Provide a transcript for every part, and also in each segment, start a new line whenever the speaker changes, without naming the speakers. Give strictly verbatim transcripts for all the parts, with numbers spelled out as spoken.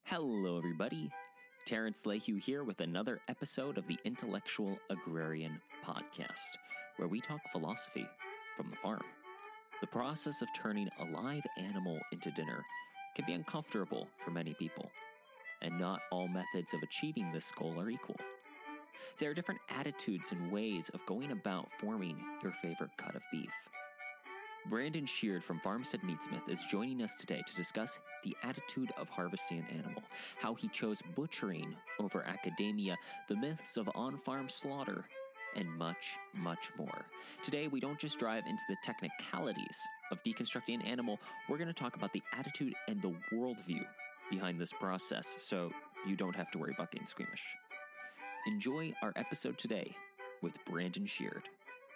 Hello, everybody. Terrence Lehue here with another episode of the Intellectual Agrarian Podcast, where we talk philosophy from the farm. The process of turning a live animal into dinner can be uncomfortable for many people, and not all methods of achieving this goal are equal. There are different attitudes and ways of going about forming your favorite cut of beef. Brandon Sheard from Farmstead Meatsmith is joining us today to discuss the attitude of harvesting an animal, how he chose butchering over academia, the myths of on-farm slaughter, and much, much more. Today, we don't just dive into the technicalities of deconstructing an animal, we're going to talk about the attitude and the worldview behind this process, so you don't have to worry about getting squeamish. Enjoy our episode today with Brandon Sheard.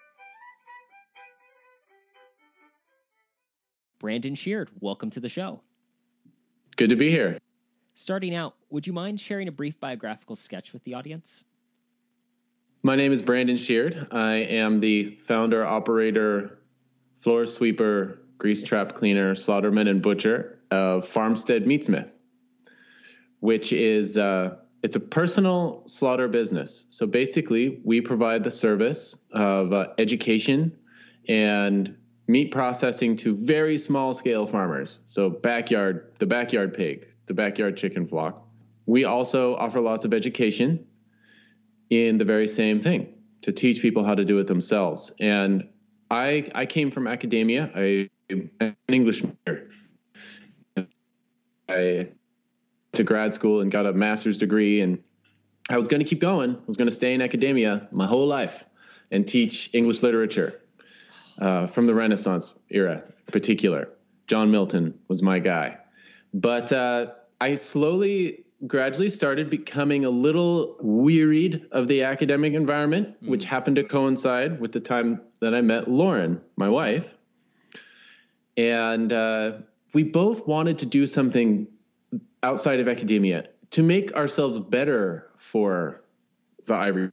Brandon Sheard, welcome to the show.
Good to be here.
Starting out, would you mind sharing a brief biographical sketch with the audience?
My name is Brandon Sheard. I am the founder, operator, floor sweeper, grease trap cleaner, slaughterman, and butcher of Farmstead Meatsmith, which is uh, it's a personal slaughter business. So basically, we provide the service of uh, education and meat processing to very small scale farmers. So backyard, the backyard pig, the backyard chicken flock. We also offer lots of education in the very same thing to teach people how to do it themselves. And I I came from academia. I am an English major. I went to grad school and got a master's degree, and I was going to keep going. I was going to stay in academia my whole life and teach English literature. Uh, from the Renaissance era in particular. John Milton was my guy. But uh, I slowly, gradually started becoming a little wearied of the academic environment, mm. which happened to coincide with the time that I met Lauren, my wife. And uh, we both wanted to do something outside of academia to make ourselves better for the ivory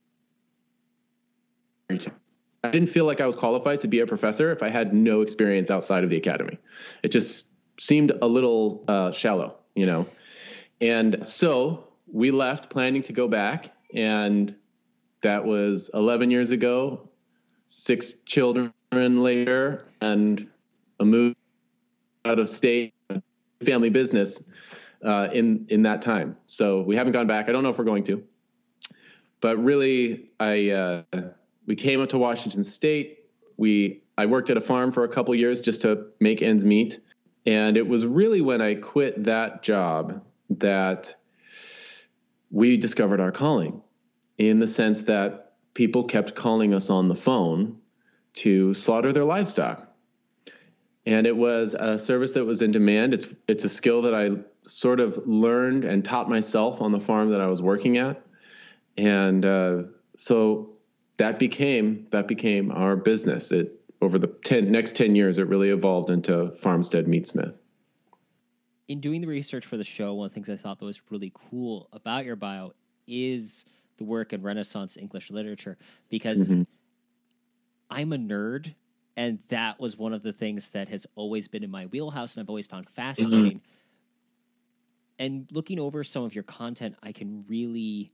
chain. I didn't feel like I was qualified to be a professor if I had no experience outside of the academy. It just seemed a little uh, shallow, you know. And so we left planning to go back, and that was eleven years ago, six children later, and a move out of state, family business uh, in, in that time. So we haven't gone back. I don't know if we're going to. But really, I... Uh, We came up to Washington State. We I worked at a farm for a couple years just to make ends meet. And it was really when I quit that job that we discovered our calling, in the sense that people kept calling us on the phone to slaughter their livestock. And it was a service that was in demand. It's it's a skill that I sort of learned and taught myself on the farm that I was working at. And uh, so That became that became our business. It over the ten, next ten years, it really evolved into Farmstead Meatsmith.
In doing the research for the show, one of the things I thought that was really cool about your bio is the work in Renaissance English literature, because mm-hmm. I'm a nerd, and that was one of the things that has always been in my wheelhouse, and I've always found fascinating. Mm-hmm. And looking over some of your content, I can really...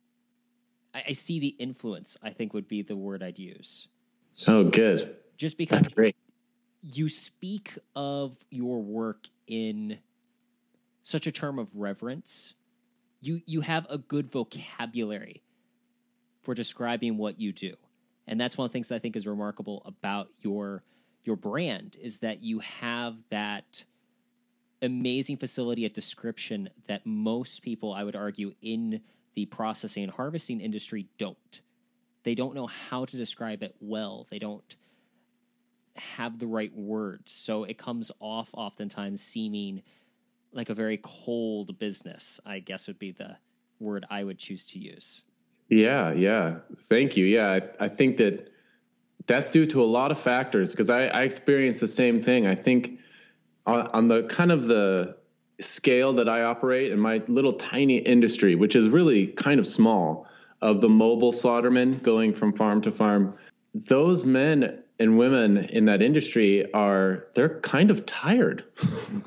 I see the influence, I think would be the word I'd use.
Oh, good.
Just because
That's great.
You speak of your work in such a term of reverence. You you have a good vocabulary for describing what you do. And that's one of the things that I think is remarkable about your your brand, is that you have that amazing facility at description that most people, I would argue, in the processing and harvesting industry don't. They don't know how to describe it well. They don't have the right words. So it comes off oftentimes seeming like a very cold business, I guess would be the word I would choose to use.
Yeah, yeah. Thank you. Yeah, I, I think that that's due to a lot of factors, because I, I experienced the same thing. I think on, on the kind of the scale that I operate in my little tiny industry, which is really kind of small, of the mobile slaughtermen going from farm to farm, those men and women in that industry are, they're kind of tired. Mm-hmm.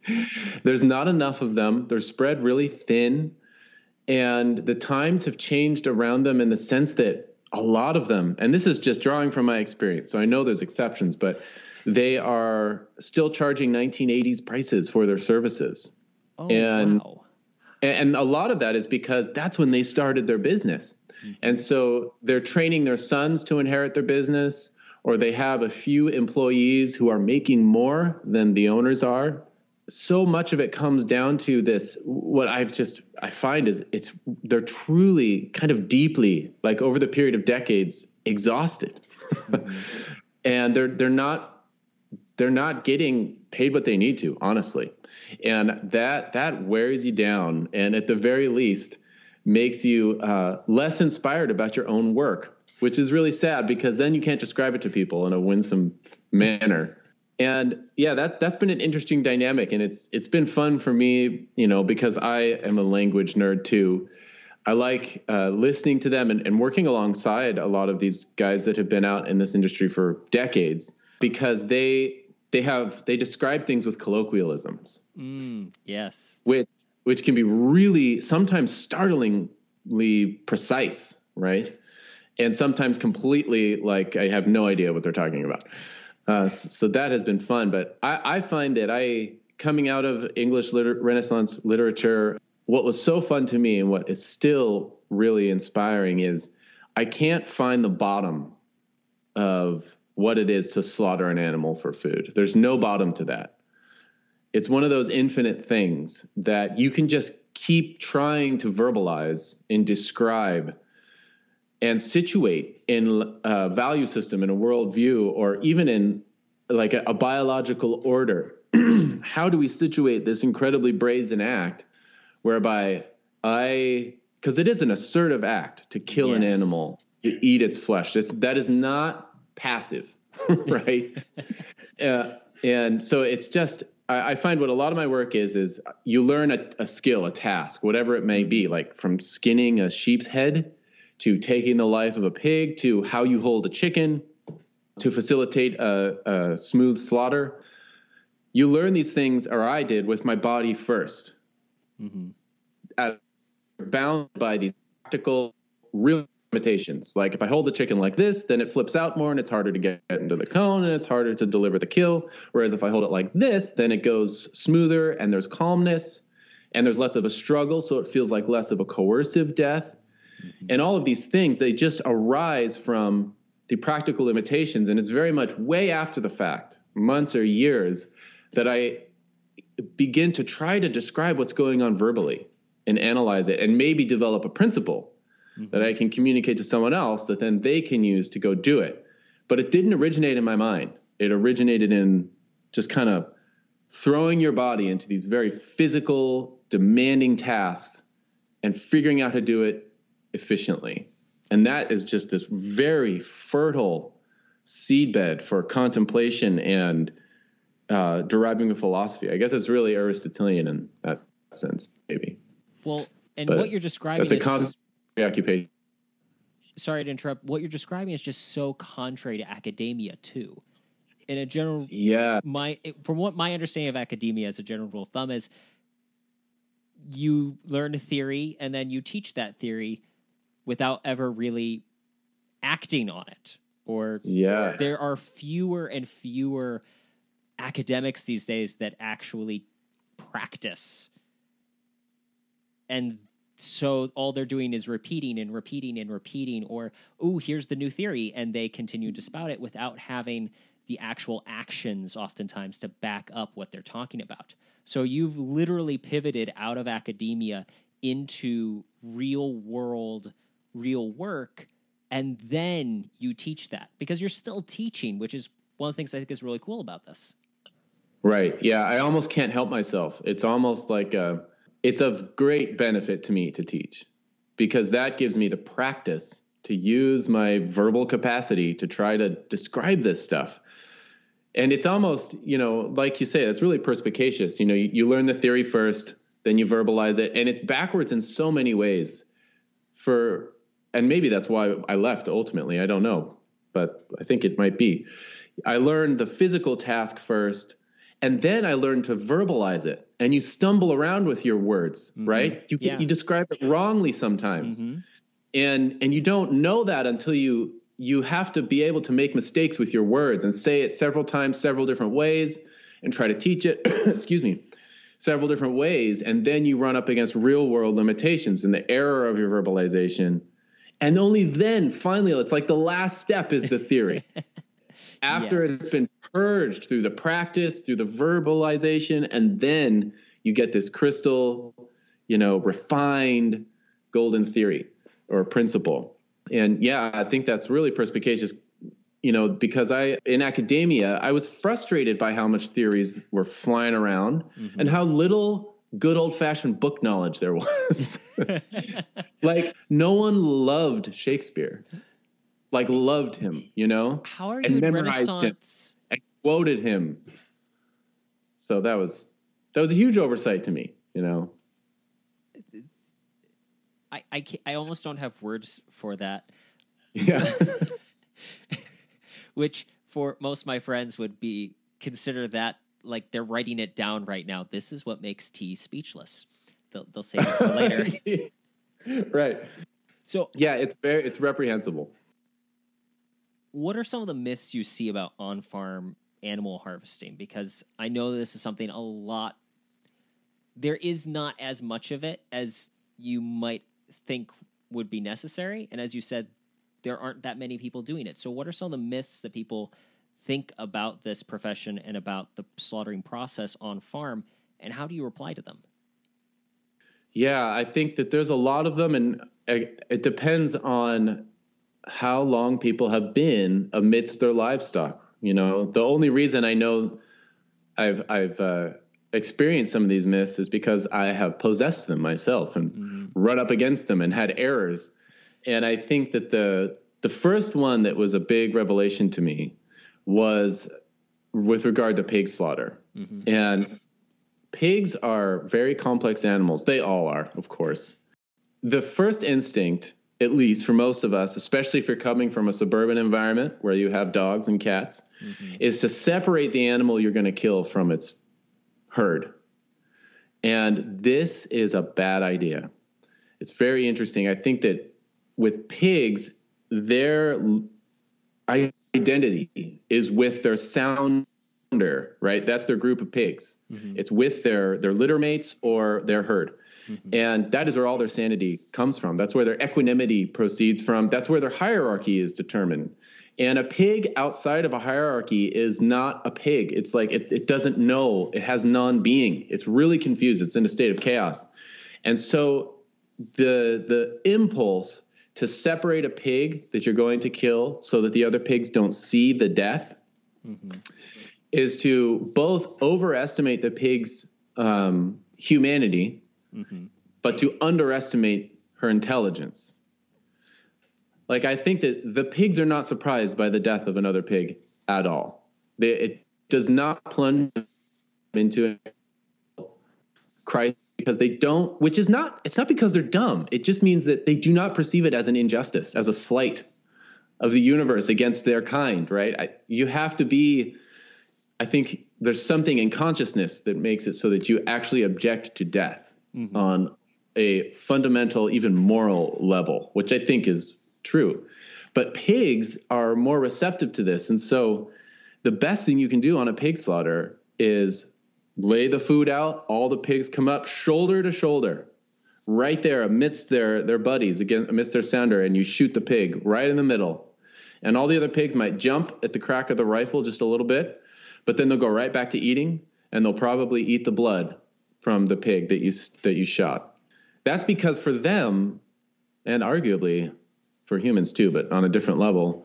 There's not enough of them. They're spread really thin. And the times have changed around them in the sense that a lot of them, and this is just drawing from my experience, so I know there's exceptions, but they are still charging nineteen eighties prices for their services.
Oh,
and,
wow.
And a lot of that is because that's when they started their business. Mm-hmm. And so they're training their sons to inherit their business, or they have a few employees who are making more than the owners are. So much of it comes down to this, what I've just, I find is it's, they're truly kind of deeply, like over the period of decades, exhausted. Mm-hmm. And they're, they're not, they're not getting paid what they need to, honestly. And that, that wears you down. And at the very least makes you uh, less inspired about your own work, which is really sad because then you can't describe it to people in a winsome manner. And yeah, that, that's been an interesting dynamic, and it's, it's been fun for me, you know, because I am a language nerd too. I like uh, listening to them and, and working alongside a lot of these guys that have been out in this industry for decades, because they, they have, they describe things with colloquialisms.
Mm, yes.
Which, which can be really sometimes startlingly precise, right? And sometimes completely like, I have no idea what they're talking about. Uh, so that has been fun, but I, I find that I, coming out of English liter- Renaissance literature, what was so fun to me and what is still really inspiring is I can't find the bottom of what it is to slaughter an animal for food. There's no bottom to that. It's one of those infinite things that you can just keep trying to verbalize and describe and situate in a value system, in a worldview, or even in like a, a biological order. How do we situate this incredibly brazen act whereby I, because it is an assertive act to kill yes. an animal, to eat its flesh. It's, that is not passive, right? uh, and so it's just, I, I find what a lot of my work is, is you learn a, a skill, a task, whatever it may be, like from skinning a sheep's head to taking the life of a pig, to how you hold a chicken, to facilitate a, a smooth slaughter. You learn these things, or I did, with my body first. Mm-hmm. Uh, bound by these practical, real limitations. Like if I hold the chicken like this, then it flips out more and it's harder to get into the cone and it's harder to deliver the kill. Whereas if I hold it like this, then it goes smoother and there's calmness and there's less of a struggle. So it feels like less of a coercive death. Mm-hmm. And all of these things, they just arise from the practical limitations. And it's very much way after the fact, months or years, that I begin to try to describe what's going on verbally and analyze it and maybe develop a principle mm-hmm. that I can communicate to someone else that then they can use to go do it. But it didn't originate in my mind. It originated in just kind of throwing your body into these very physical, demanding tasks and figuring out how to do it efficiently. And that is just this very fertile seedbed for contemplation and uh, deriving a philosophy. I guess it's really Aristotelian in that sense, maybe.
Well, and
but
what you're describing
that's a
is
constant preoccupation.
Sorry to interrupt. What you're describing is just so contrary to academia, too. In a general,
yeah.
My from what my understanding of academia as a general rule of thumb is, you learn a theory and then you teach that theory without ever really acting on it. Or
yes.
there are fewer and fewer academics these days that actually practice. And so all they're doing is repeating and repeating and repeating, or, oh, here's the new theory, and they continue to spout it without having the actual actions oftentimes to back up what they're talking about. So you've literally pivoted out of academia into real world, real work, and then you teach that because you're still teaching, which is one of the things I think is really cool about this.
Right. Yeah. I almost can't help myself. It's almost like a, it's of great benefit to me to teach because that gives me the practice to use my verbal capacity to try to describe this stuff. And it's almost, you know, like you say, it's really perspicacious. You know, you, you learn the theory first, then you verbalize it, and it's backwards in so many ways. For, and maybe that's why I left ultimately. I don't know, but I think it might be. I learned the physical task first, And then I learned to verbalize it. And you stumble around with your words, mm-hmm. right? You
yeah.
you describe it wrongly sometimes. Mm-hmm. And and you don't know that until you you have to be able to make mistakes with your words and say it several times, several different ways, and try to teach it, excuse me, several different ways. And then you run up against real world limitations and the error of your verbalization. And only then, finally, it's like the last step is the theory. After yes. it's been purged through the practice, through the verbalization, and then you get this crystal, you know, refined golden theory or principle. And yeah, I think that's really perspicacious, you know, because I, in academia, I was frustrated by how much theories were flying around mm-hmm. and how little good old fashioned book knowledge there was. Like no one loved Shakespeare, like loved him, you know,
how are you
and
in
memorized
Renaissance?
him and quoted him. So that was, that was a huge oversight to me, you know.
I, I, I almost don't have words for that.
Yeah.
Which for most of my friends would be consider that like they're writing it down right now. This is what makes tea speechless. They'll, they'll say it for later.
Right.
So
yeah, it's very, it's reprehensible.
What are some of the myths you see about on-farm animal harvesting? Because I know this is something a lot, there is not as much of it as you might think would be necessary. And as you said, there aren't that many people doing it. So what are some of the myths that people think about this profession and about the slaughtering process on farm, and how do you reply to them?
Yeah, I think that there's a lot of them, and it depends on how long people have been amidst their livestock. You know, the only reason I know I've I've uh, experienced some of these myths is because I have possessed them myself and mm-hmm. run up against them and had errors. And I think that the the first one that was a big revelation to me was with regard to pig slaughter. Mm-hmm. And pigs are very complex animals. They all are, of course. The first instinct, at least for most of us, especially if you're coming from a suburban environment where you have dogs and cats, mm-hmm. is to separate the animal you're going to kill from its herd. And this is a bad idea. It's very interesting. I think that with pigs, their identity is with their sounder, right? That's their group of pigs. Mm-hmm. It's with their, their litter mates or their herd. Mm-hmm. And that is where all their sanity comes from. That's where their equanimity proceeds from. That's where their hierarchy is determined. And a pig outside of a hierarchy is not a pig. It's like it, it doesn't know. It has non-being. It's really confused. It's in a state of chaos. And so the the impulse to separate a pig that you're going to kill so that the other pigs don't see the death mm-hmm. is to both overestimate the pig's um, humanity, mm-hmm. but to underestimate her intelligence. Like, I think that the pigs are not surprised by the death of another pig at all. They, it does not plunge into Christ because they don't, which is not, it's not because they're dumb. It just means that they do not perceive it as an injustice, as a slight of the universe against their kind, right? I, you have to be, I think there's something in consciousness that makes it so that you actually object to death mm-hmm. on a fundamental, even moral level, which I think is true. But pigs are more receptive to this. And so the best thing you can do on a pig slaughter is lay the food out. All the pigs come up shoulder to shoulder, right there amidst their, their buddies, again, amidst their sounder, and you shoot the pig right in the middle. And all the other pigs might jump at the crack of the rifle just a little bit, but then they'll go right back to eating, and they'll probably eat the blood from the pig that you that you shot. That's because for them, and arguably for humans too, but on a different level,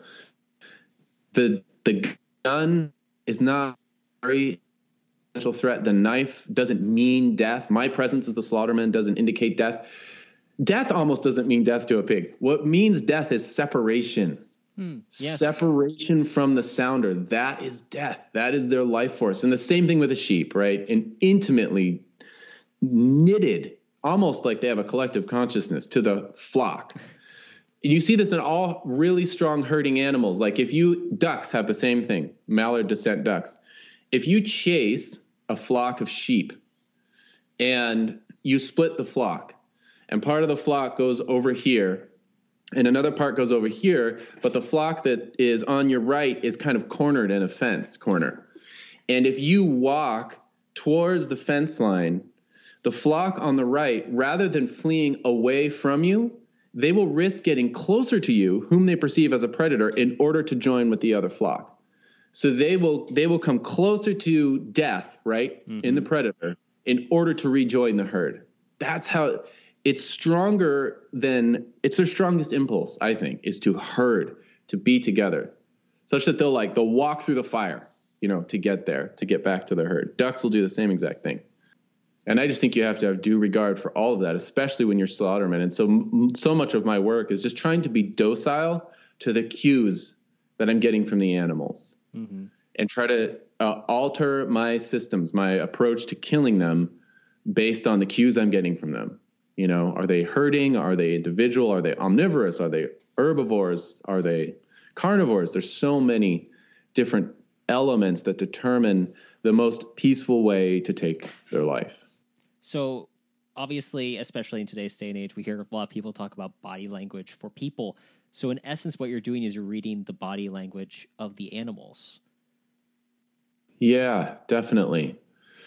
the the gun is not a very potential threat. The knife doesn't mean death. My presence as the slaughterman doesn't indicate death. Death almost doesn't mean death to a pig. What means death is separation. Hmm, yes. Separation from the sounder. That is death. That is their life force. And the same thing with a sheep, right? And intimately knitted, almost like they have a collective consciousness to the flock. You see this in all really strong herding animals. Like if you, ducks have the same thing, mallard descent ducks. If you chase a flock of sheep and you split the flock, and part of the flock goes over here and another part goes over here, but the flock that is on your right is kind of cornered in a fence corner. And if you walk towards the fence line, the flock on the right, rather than fleeing away from you, they will risk getting closer to you, whom they perceive as a predator, in order to join with the other flock. So they will they will come closer to death, right, mm-hmm. in the predator, in order to rejoin the herd. That's how it's stronger than, it's their strongest impulse, I think, is to herd, to be together, such that they'll like, they'll walk through the fire, you know, to get there, to get back to their herd. Ducks will do the same exact thing. And I just think you have to have due regard for all of that, especially when you're slaughtermen. And so, so much of my work is just trying to be docile to the cues that I'm getting from the animals, mm-hmm. and try to uh, alter my systems, my approach to killing them based on the cues I'm getting from them. You know, are they herding? Are they individual? Are they omnivorous? Are they herbivores? Are they carnivores? There's so many different elements that determine the most peaceful way to take their life.
So obviously, especially in today's day and age, we hear a lot of people talk about body language for people. So in essence, what you're doing is you're reading the body language of the animals.
Yeah, definitely.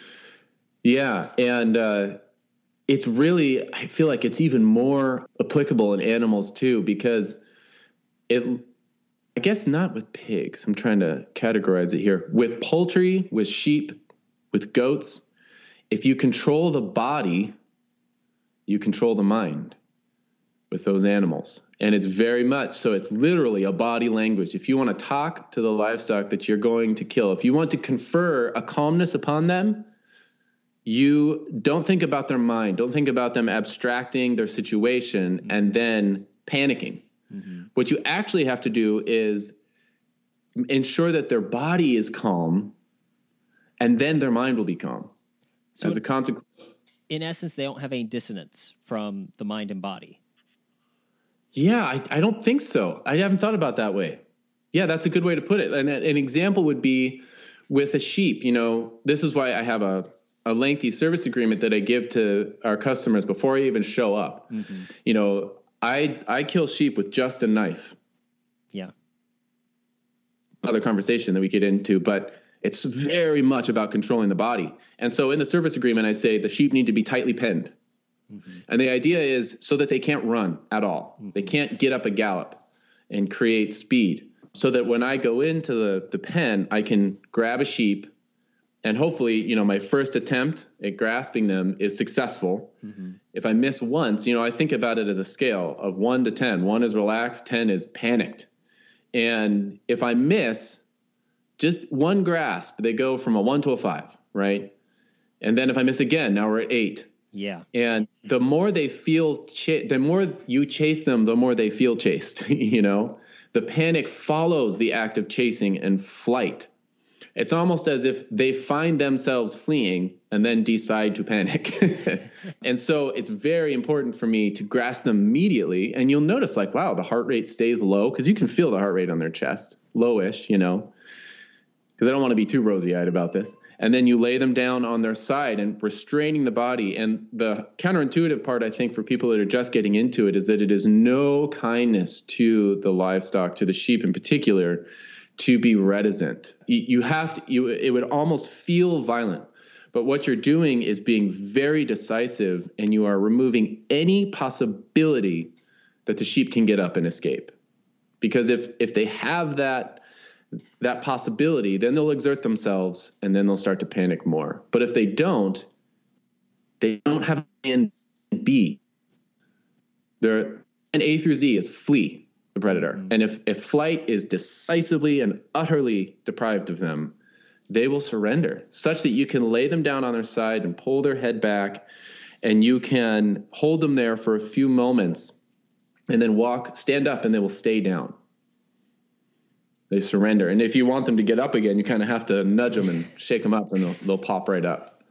Yeah. And, uh, it's really, I feel like it's even more applicable in animals too, because it, I guess not with pigs. I'm trying to categorize it here. With poultry, with sheep, with goats, if you control the body, you control the mind with those animals. And it's very much so, it's literally a body language. If you want to talk to the livestock that you're going to kill, if you want to confer a calmness upon them, you don't think about their mind. Don't think about them abstracting their situation, mm-hmm. and then panicking. Mm-hmm. What you actually have to do is ensure that their body is calm, and then their mind will be calm. So as a consequence.
In essence, they don't have any dissonance from the mind and body.
Yeah, I, I don't think so. I haven't thought about that way. Yeah, that's a good way to put it. And an example would be with a sheep. You know, this is why I have a a lengthy service agreement that I give to our customers before I even show up. Mm-hmm. You know, I, I kill sheep with just a knife.
Yeah.
Another conversation that we get into, but it's very much about controlling the body. And so in the service agreement, I say the sheep need to be tightly penned. Mm-hmm. And the idea is so that they can't run at all. Mm-hmm. They can't get up a gallop and create speed, so that when I go into the, the pen, I can grab a sheep. And hopefully, you know, my first attempt at grasping them is successful. Mm-hmm. If I miss once, you know, I think about it as a scale of one to ten. One is relaxed, ten is panicked. And if I miss just one grasp, they go from a one to a five, right? And then if I miss again, now we're at eight.
Yeah.
And the more they feel, ch- the more you chase them, the more they feel chased, you know? The panic follows the act of chasing and flight. It's almost as if they find themselves fleeing and then decide to panic. And so it's very important for me to grasp them immediately. And you'll notice, like, wow, the heart rate stays low, because you can feel the heart rate on their chest, lowish, you know, because I don't want to be too rosy-eyed about this. And then you lay them down on their side and restraining the body. And the counterintuitive part, I think, for people that are just getting into it is that it is no kindness to the livestock, to the sheep in particular, to be reticent. You have to, you, it would almost feel violent, but what you're doing is being very decisive, and you are removing any possibility that the sheep can get up and escape. Because if, if they have that, that possibility, then they'll exert themselves and then they'll start to panic more. But if they don't, they don't have an B. Their an A through Z is flee the predator. Mm-hmm. And if, if flight is decisively and utterly deprived of them, they will surrender, such that you can lay them down on their side and pull their head back, and you can hold them there for a few moments and then walk, stand up, and they will stay down. They surrender. And if you want them to get up again, you kind of have to nudge them and shake them up, and they'll, they'll pop right up.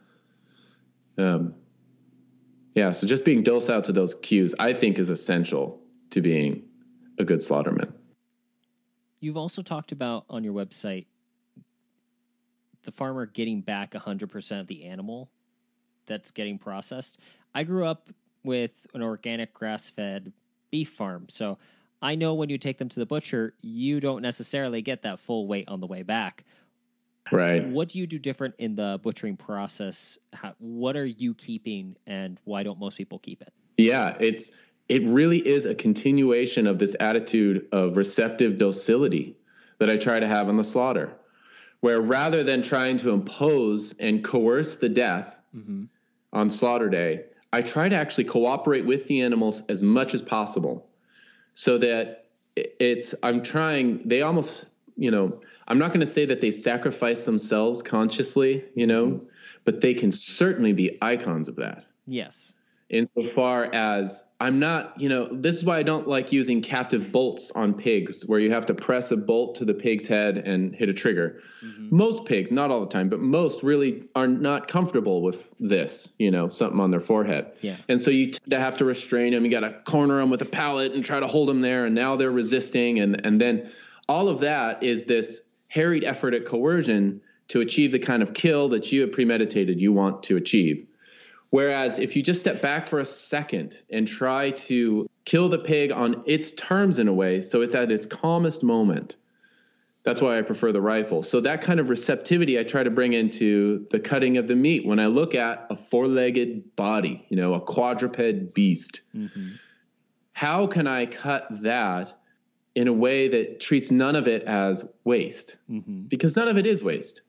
Um, yeah, so just being docile to those cues, I think, is essential to being a good slaughterman.
You've also talked about on your website the farmer getting back one hundred percent of the animal that's getting processed. I grew up with an organic grass-fed beef farm, so I know when you take them to the butcher, you don't necessarily get that full weight on the way back.
Right.
What do you do different in the butchering process? How, what are you keeping, and why don't most people keep it?
Yeah, it's it really is a continuation of this attitude of receptive docility that I try to have on the slaughter, where rather than trying to impose and coerce the death mm-hmm. on slaughter day, I try to actually cooperate with the animals as much as possible, so that it's I'm trying. They almost, you know, I'm not going to say that they sacrifice themselves consciously, you know, mm-hmm. but they can certainly be icons of that.
Yes.
Insofar as I'm not, you know, this is why I don't like using captive bolts on pigs, where you have to press a bolt to the pig's head and hit a trigger. Mm-hmm. Most pigs, not all the time, but most really are not comfortable with this, you know, something on their forehead.
Yeah.
And so you tend to have to restrain them. You got to corner them with a pallet and try to hold them there. And now they're resisting. And, and then all of that is this harried effort at coercion to achieve the kind of kill that you have premeditated you want to achieve. Whereas if you just step back for a second and try to kill the pig on its terms in a way, so it's at its calmest moment, that's why I prefer the rifle. So that kind of receptivity I try to bring into the cutting of the meat. When I look at a four-legged body, you know, a quadruped beast, mm-hmm. how can I cut that in a way that treats none of it as waste? Mm-hmm. Because none of it is waste.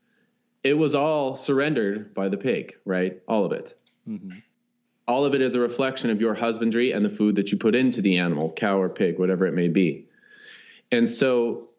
It was all surrendered by the pig, right? All of it. Mm-hmm. All of it is a reflection of your husbandry and the food that you put into the animal, cow or pig, whatever it may be. And so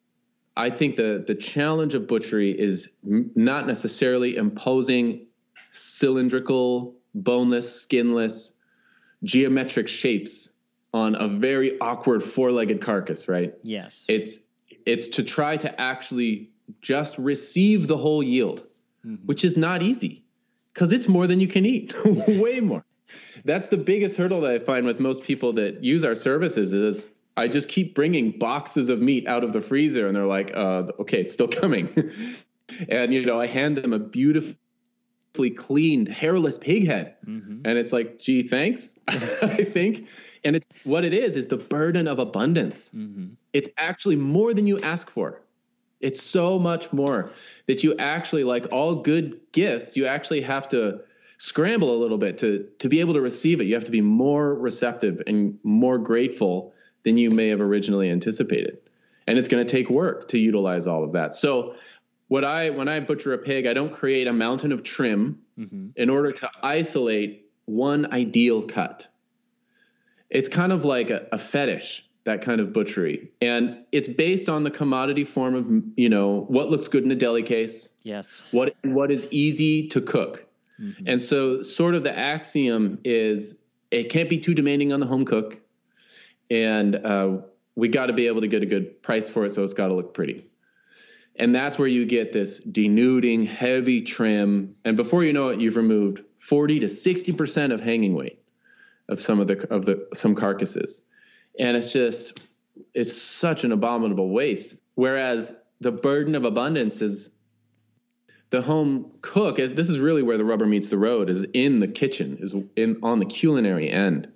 I think the, the challenge of butchery is m- not necessarily imposing cylindrical, boneless, skinless, geometric shapes on a very awkward four-legged carcass, right?
Yes.
It's it's to try to actually just receive the whole yield, mm-hmm. which is not easy because it's more than you can eat, way more. That's the biggest hurdle that I find with most people that use our services is I just keep bringing boxes of meat out of the freezer and they're like, uh, okay, it's still coming. And, you know, I hand them a beautifully cleaned, hairless pig head. Mm-hmm. And it's like, gee, thanks, I think. And it's what it is, is the burden of abundance. Mm-hmm. It's actually more than you ask for. It's so much more that you actually, like all good gifts, you actually have to scramble a little bit to to be able to receive it. You have to be more receptive and more grateful than you may have originally anticipated. And it's going to take work to utilize all of that. So what I when I butcher a pig, I don't create a mountain of trim mm-hmm. in order to isolate one ideal cut. It's kind of like a, a fetish, that kind of butchery. And it's based on the commodity form of, you know, what looks good in a deli case.
Yes.
What what is easy to cook. Mm-hmm. And so sort of the axiom is it can't be too demanding on the home cook. And uh, we got to be able to get a good price for it, so it's got to look pretty. And that's where you get this denuding, heavy trim. And before you know it, you've removed forty to sixty percent of hanging weight of some of the of the some carcasses. And it's just, it's such an abominable waste. Whereas the burden of abundance is the home cook. This is really where the rubber meets the road, is in the kitchen, is in on the culinary end,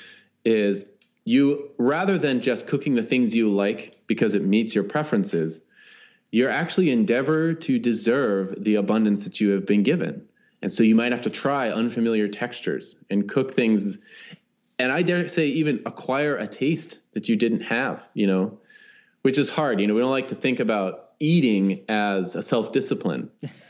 is you, rather than just cooking the things you like because it meets your preferences, you're actually endeavor to deserve the abundance that you have been given. And so you might have to try unfamiliar textures and cook things. And I dare say even acquire a taste that you didn't have, you know, which is hard. You know, we don't like to think about eating as a self-discipline.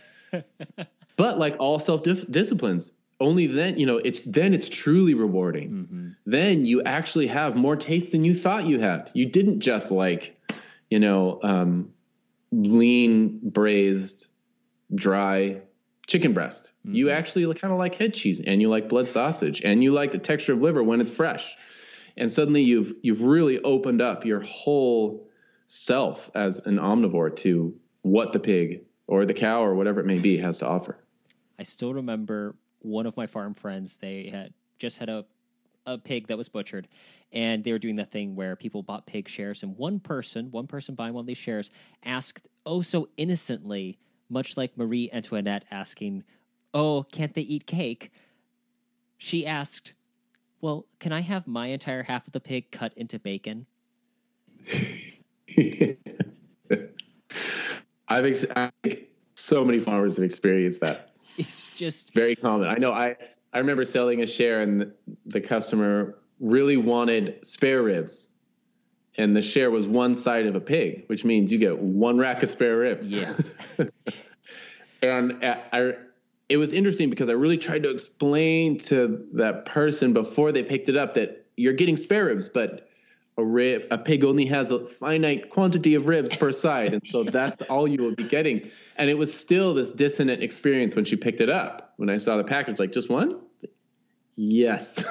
But like all self-disciplines, only then, you know, it's then it's truly rewarding. Mm-hmm. Then you actually have more taste than you thought you had. You didn't just like, you know, um, lean, braised, dry chicken breast. Mm-hmm. You actually kind of like head cheese, and you like blood sausage, and you like the texture of liver when it's fresh. And suddenly you've you've really opened up your whole self as an omnivore to what the pig or the cow or whatever it may be has to offer.
I still remember one of my farm friends, they had just had a a pig that was butchered, and they were doing that thing where people bought pig shares, and one person, one person buying one of these shares asked, oh so innocently, much like Marie Antoinette asking, "Oh, can't they eat cake?" She asked, "Well, can I have my entire half of the pig cut into bacon?"
I've ex- I think so many farmers have experienced that.
It's just
very common. I know. I I remember selling a share, and the, the customer really wanted spare ribs, and the share was one side of a pig, which means you get one rack of spare ribs.
Yeah.
And I, I, it was interesting because I really tried to explain to that person before they picked it up that you're getting spare ribs, but a rib, a pig only has a finite quantity of ribs per side. And so that's all you will be getting. And it was still this dissonant experience when she picked it up. When I saw the package, like, just one? Yes.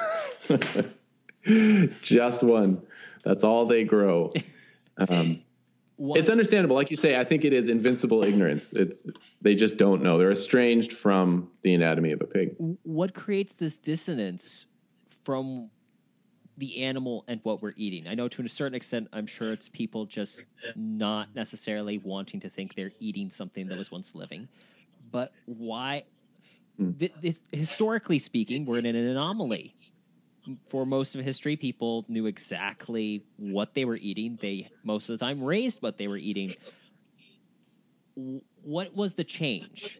Just one. That's all they grow. Um, it's understandable. Like you say, I think it is invincible ignorance. It's, they just don't know. They're estranged from the anatomy of a pig.
What creates this dissonance from the animal and what we're eating? I know to a certain extent, I'm sure it's people just not necessarily wanting to think they're eating something that was once living. But why? Mm. Th- this, historically speaking, we're in an anomaly. For most of history, people knew exactly what they were eating. They, most of the time, raised what they were eating. What was the change?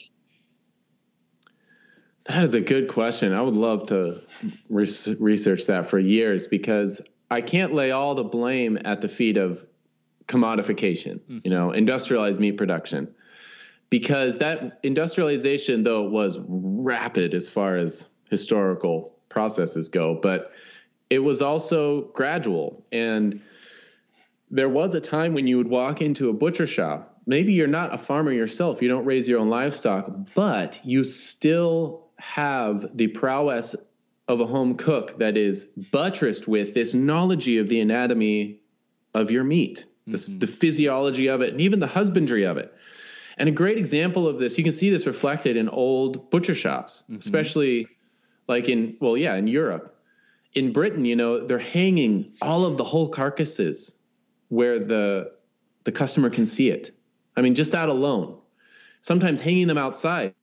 That is a good question. I would love to re- research that for years, because I can't lay all the blame at the feet of commodification, mm-hmm. you know, industrialized meat production, because that industrialization, though, was rapid as far as historical processes go, but it was also gradual. And there was a time when you would walk into a butcher shop. Maybe you're not a farmer yourself, you don't raise your own livestock, but you still have the prowess of a home cook that is buttressed with this knowledge of the anatomy of your meat, mm-hmm. the, the physiology of it, and even the husbandry of it. And a great example of this, you can see this reflected in old butcher shops, mm-hmm. especially like in, well, yeah, in Europe. In Britain, you know, they're hanging all of the whole carcasses where the the customer can see it. I mean, just that alone. Sometimes hanging them outside.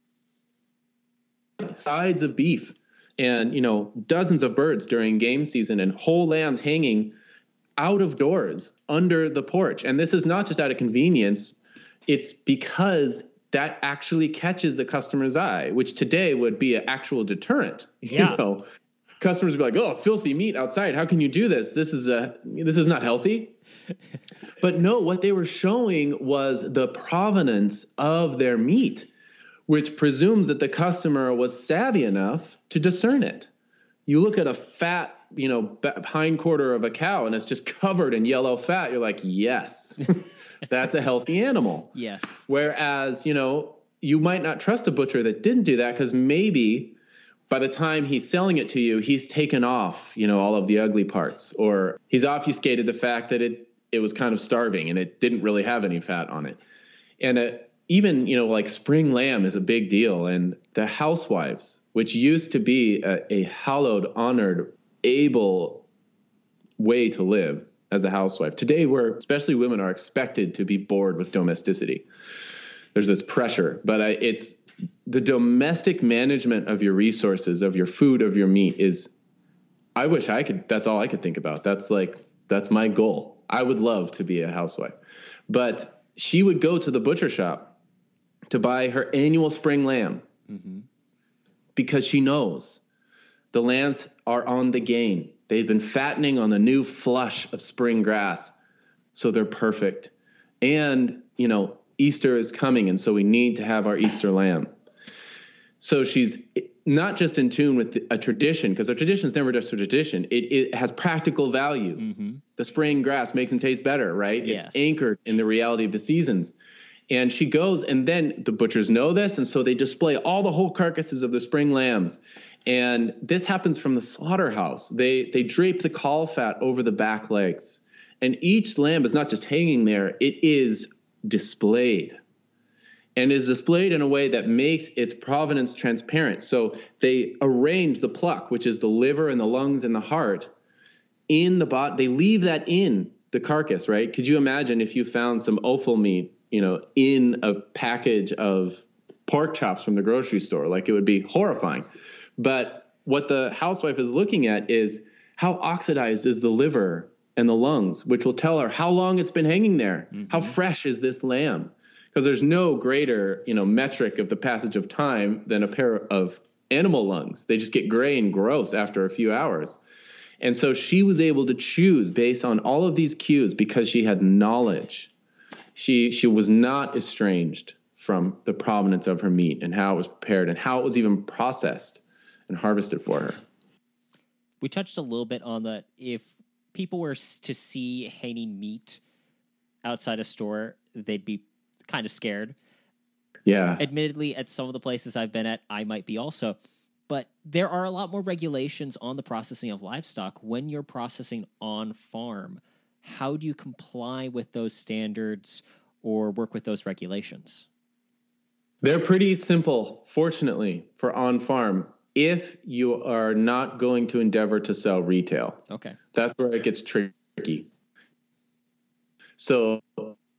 Sides of beef and, you know, dozens of birds during game season and whole lambs hanging out of doors under the porch. And this is not just out of convenience. It's because that actually catches the customer's eye, which today would be an actual deterrent.
Yeah.
You know, customers would be like, "Oh, filthy meat outside. How can you do this? This is a, this is not healthy." But no, what they were showing was the provenance of their meat, which presumes that the customer was savvy enough to discern it. You look at a fat, you know, hind quarter of a cow and it's just covered in yellow fat. You're like, yes, that's a healthy animal.
Yes.
Whereas, you know, you might not trust a butcher that didn't do that, because maybe by the time he's selling it to you, he's taken off, you know, all of the ugly parts, or he's obfuscated the fact that it, it was kind of starving and it didn't really have any fat on it. And uh, even, you know, like spring lamb is a big deal. And the housewives, which used to be a, a hallowed, honored, able way to live as a housewife. Today, where especially women are expected to be bored with domesticity. There's this pressure, but I, it's the domestic management of your resources, of your food, of your meat is, I wish I could, that's all I could think about. That's like, that's my goal. I would love to be a housewife. But she would go to the butcher shop to buy her annual spring lamb, mm-hmm. because she knows the lambs are on the gain. They've been fattening on the new flush of spring grass, so they're perfect. And, you know, Easter is coming, and so we need to have our Easter lamb. So she's not just in tune with a tradition, because a tradition is never just a tradition. It, it has practical value. Mm-hmm. The spring grass makes them taste better, right?
Yes.
It's anchored in the reality of the seasons. And she goes, and then the butchers know this, and so they display all the whole carcasses of the spring lambs. And this happens from the slaughterhouse. They they drape the caul fat over the back legs. And each lamb is not just hanging there, it is displayed. And is displayed in a way that makes its provenance transparent. So they arrange the pluck, which is the liver and the lungs and the heart, in the bot. They leave that in the carcass, right? Could you imagine if you found some offal meat you know, in a package of pork chops from the grocery store. Like, it would be horrifying. But what the housewife is looking at is how oxidized is the liver and the lungs, which will tell her how long it's been hanging there. Mm-hmm. How fresh is this lamb? Because there's no greater, you know, metric of the passage of time than a pair of animal lungs. They just get gray and gross after a few hours. And so she was able to choose based on all of these cues because she had knowledge. She she was not estranged from the provenance of her meat and how it was prepared and how it was even processed and harvested for her.
We touched a little bit on that. If people were to see hanging meat outside a store, they'd be kind of scared.
Yeah.
Admittedly, at some of the places I've been at, I might be also. But there are a lot more regulations on the processing of livestock when you're processing on farm. How do you comply with those standards or work with those regulations?
They're pretty simple, fortunately, for on farm, if you are not going to endeavor to sell retail.
Okay.
That's where it gets tricky. So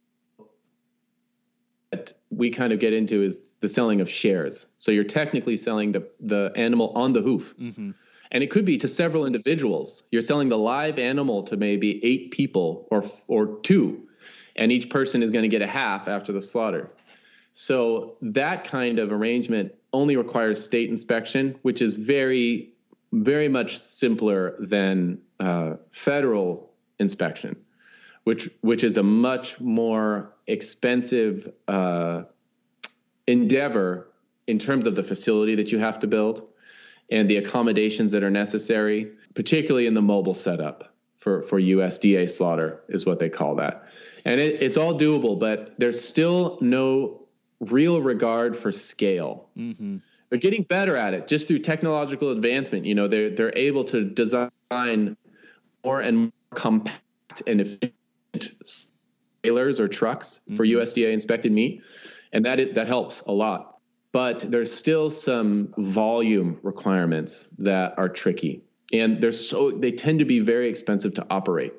what we kind of get into is the selling of shares. So you're technically selling the, the animal on the hoof. Mm-hmm. And it could be to several individuals. You're selling the live animal to maybe eight people or or two, and each person is going to get a half after the slaughter. So that kind of arrangement only requires state inspection, which is very, very much simpler than uh, federal inspection, which which is a much more expensive uh, endeavor in terms of the facility that you have to build and the accommodations that are necessary, particularly in the mobile setup for, for U S D A slaughter is what they call that. And it, it's all doable, but there's still no real regard for scale. Mm-hmm. They're getting better at it just through technological advancement. You know, they're, they're able to design more and more compact and efficient trailers or trucks mm-hmm. for U S D A inspected meat. And that it, that helps a lot. But there's still some volume requirements that are tricky, and they're so they tend to be very expensive to operate,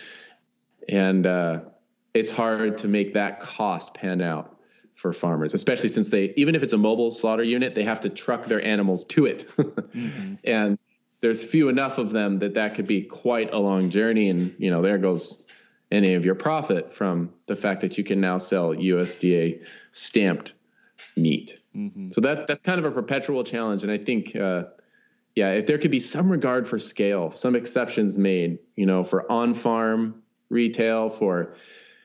and uh, it's hard to make that cost pan out for farmers, especially since they even if it's a mobile slaughter unit, they have to truck their animals to it, mm-hmm. and there's few enough of them that that could be quite a long journey, and you know there goes any of your profit from the fact that you can now sell U S D A stamped meat. Mm-hmm. So that that's kind of a perpetual challenge. And I think, uh, yeah, if there could be some regard for scale, some exceptions made, you know, for on-farm retail, for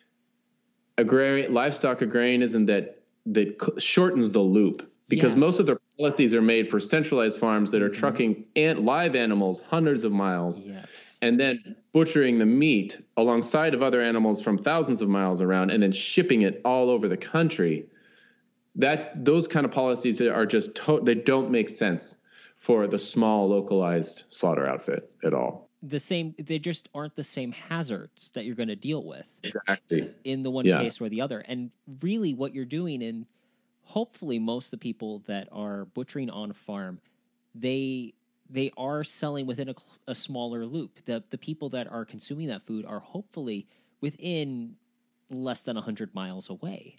agrarian livestock agrarianism that that shortens the loop, because yes. most of their policies are made for centralized farms that are mm-hmm. trucking ant, live animals hundreds of miles yes. and then butchering the meat alongside of other animals from thousands of miles around and then shipping it all over the country. That those kind of policies are just to, they don't make sense for the small localized slaughter outfit at all.
The same, they just aren't the same hazards that you're going to deal with.
Exactly.
In the one yes. case or the other. And really what you're doing, and hopefully most of the people that are butchering on a farm, they they are selling within a, a smaller loop. The the people that are consuming that food are hopefully within less than one hundred miles away.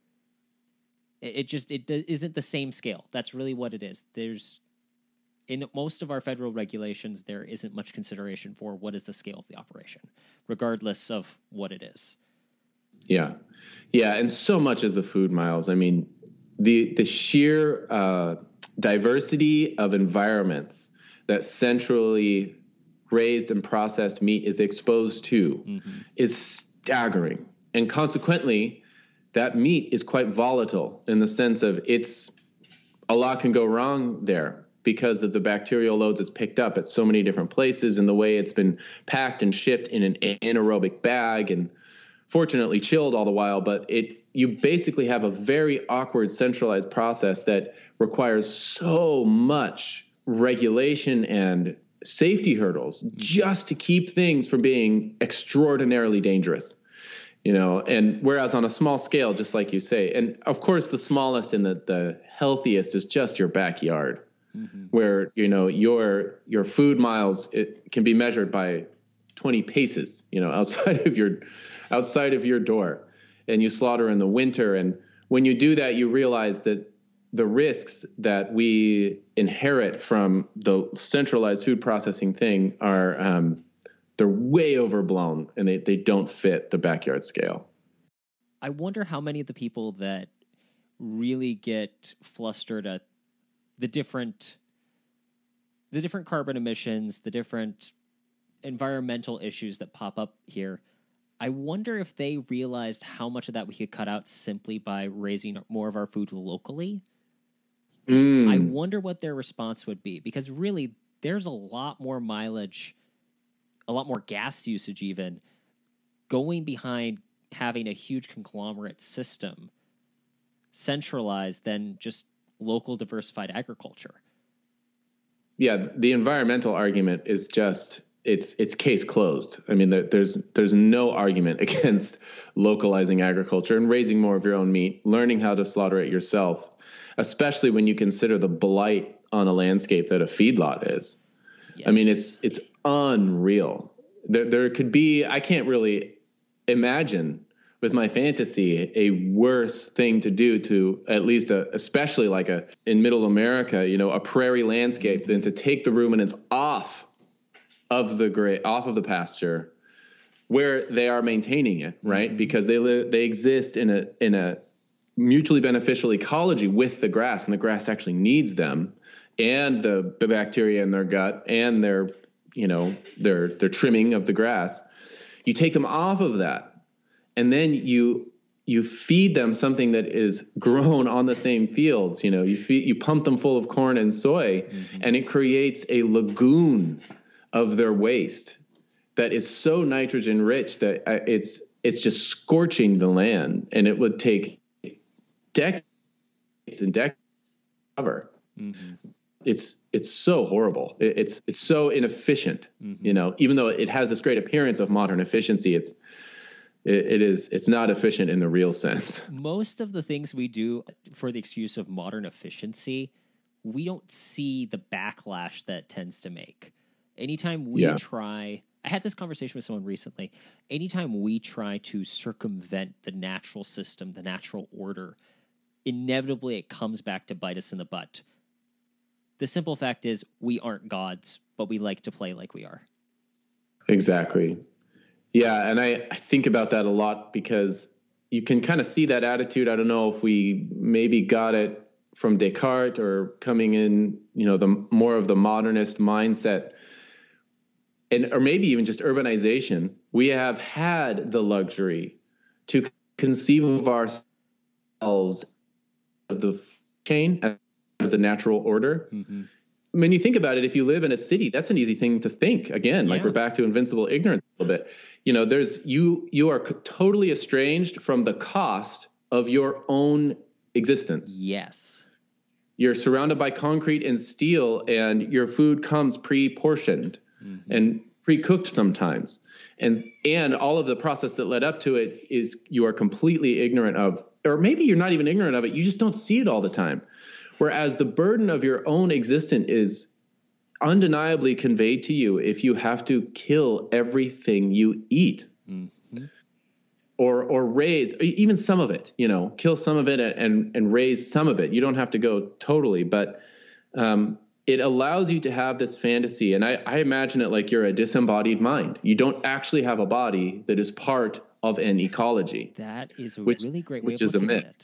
It just it isn't the same scale. That's really what it is. There's in most of our federal regulations, there isn't much consideration for what is the scale of the operation, regardless of what it is.
Yeah, yeah, and so much is the food miles. I mean, the the sheer uh, diversity of environments that centrally raised and processed meat is exposed to mm-hmm. is staggering, and consequently, that meat is quite volatile in the sense of it's a lot can go wrong there because of the bacterial loads it's picked up at so many different places and the way it's been packed and shipped in an anaerobic bag and fortunately chilled all the while. But it you basically have a very awkward centralized process that requires so much regulation and safety hurdles just to keep things from being extraordinarily dangerous. You know, and whereas on a small scale, just like you say, and of course the smallest and the, the healthiest is just your backyard, mm-hmm. where, you know, your your food miles, it can be measured by twenty paces, you know, outside of your outside of your door. and you slaughter in the winter. And when you do that, you realize that the risks that we inherit from the centralized food processing thing are, um, they're way overblown, and they, they don't fit the backyard scale.
I wonder how many of the people that really get flustered at the different the different carbon emissions, the different environmental issues that pop up here. I wonder if they realized how much of that we could cut out simply by raising more of our food locally. Mm. I wonder what their response would be, because really there's a lot more mileage, a lot more gas usage even, going behind having a huge conglomerate system centralized than just local diversified agriculture.
Yeah, the environmental argument is just, it's it's case closed. I mean, there, there's there's no argument against localizing agriculture and raising more of your own meat, learning how to slaughter it yourself, especially when you consider the blight on a landscape that a feedlot is. Yes. I mean, it's it's unreal. There there could be, I can't really imagine with my fantasy a worse thing to do to at least a, especially like a in middle America, you know, a prairie landscape, than to take the ruminants off of the gra- off of the pasture where they are maintaining it, right? Mm-hmm. Because they live, they exist in a in a mutually beneficial ecology with the grass, and the grass actually needs them and the, the bacteria in their gut and their, you know, their their trimming of the grass. You take them off of that, and then you you feed them something that is grown on the same fields. You know, you feed, you pump them full of corn and soy, mm-hmm. and it creates a lagoon of their waste that is so nitrogen rich that it's it's just scorching the land, and it would take decades and decades to cover. Mm-hmm. It's it's so horrible. It, it's it's so inefficient. Mm-hmm. You know, even though it has this great appearance of modern efficiency, it's it, it is it's not efficient in the real sense.
Most of the things we do for the excuse of modern efficiency, we don't see the backlash that tends to make. Anytime we yeah. try, I had this conversation with someone recently. Anytime we try to circumvent the natural system, the natural order, inevitably it comes back to bite us in the butt. The simple fact is we aren't gods, but we like to play like we are.
Exactly. Yeah, and I, I think about that a lot because you can kind of see that attitude. I don't know if we maybe got it from Descartes or coming in, you know, the more of the modernist mindset. And, or maybe even just urbanization. We have had the luxury to conceive of ourselves of the chain, of the natural order. Mm-hmm. When you think about it, if you live in a city, that's an easy thing to think. Again, like yeah. we're back to invincible ignorance a little bit. You know, there's you you are totally estranged from the cost of your own existence.
Yes.
You're surrounded by concrete and steel, and your food comes pre-portioned. Mm-hmm. And pre-cooked sometimes. And and all of the process that led up to it is you are completely ignorant of, or maybe you're not even ignorant of it, you just don't see it all the time. Whereas the burden of your own existence is undeniably conveyed to you if you have to kill everything you eat. Mm-hmm. Or or raise, even some of it, you know, kill some of it and, and raise some of it. You don't have to go totally, but um it allows you to have this fantasy. And I, I imagine it like you're a disembodied mind. You don't actually have a body that is part of an ecology.
That is a
which,
really great way
which
of
is a myth.
It.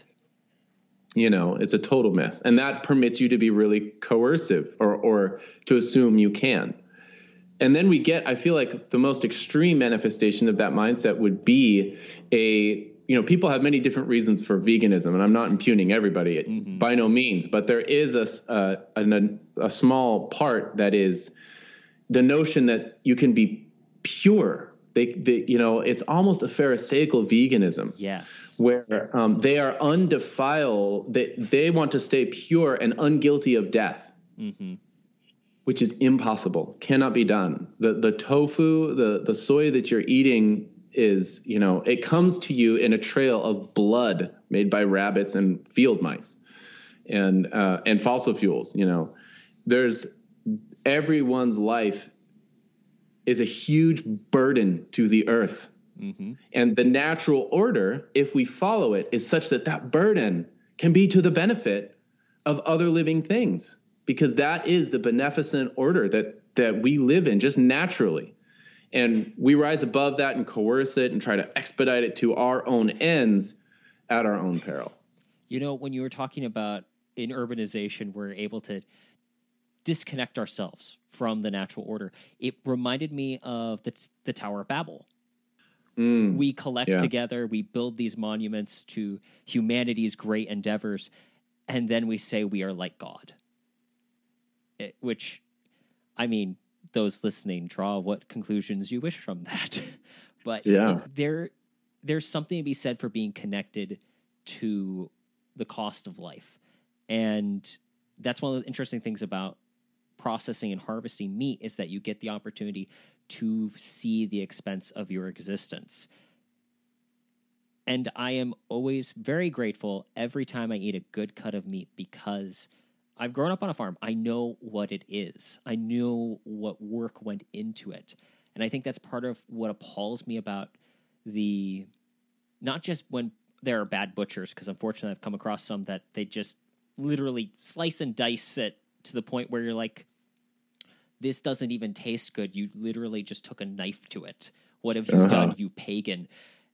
You know, it's a total myth. And that permits you to be really coercive or, or to assume you can. And then we get, I feel like the most extreme manifestation of that mindset would be a, you know, people have many different reasons for veganism, and I'm not impugning everybody mm-hmm. by no means, but there is a, a, a, a small part that is the notion that you can be pure. They, they you know, it's almost a pharisaical veganism.
Yes.
Where um, they are undefiled, they, they want to stay pure and unguilty of death, mm-hmm. which is impossible, cannot be done. The, the tofu, the, the soy that you're eating is, you know, it comes to you in a trail of blood made by rabbits and field mice and uh, and fossil fuels. You know, there's everyone's life is a huge burden to the earth.
Mm-hmm.
And the natural order, if we follow it, is such that that burden can be to the benefit of other living things, because that is the beneficent order that that we live in just naturally. And we rise above that and coerce it and try to expedite it to our own ends at our own peril.
You know, when you were talking about in urbanization, we're able to disconnect ourselves from the natural order. It reminded me of the, the Tower of Babel.
Mm,
we collect
yeah.
together, we build these monuments to humanity's great endeavors, and then we say we are like God. It, which, I mean, those listening draw what conclusions you wish from that. But
yeah.
it, there, there's something to be said for being connected to the cost of life. And that's one of the interesting things about processing and harvesting meat, is that you get the opportunity to see the expense of your existence. And I am always very grateful every time I eat a good cut of meat, because I've grown up on a farm. I know what it is. I know what work went into it. And I think that's part of what appalls me about the, not just when there are bad butchers, because unfortunately I've come across some that they just literally slice and dice it to the point where you're like, this doesn't even taste good. You literally just took a knife to it. What have you uh-huh. done, you pagan?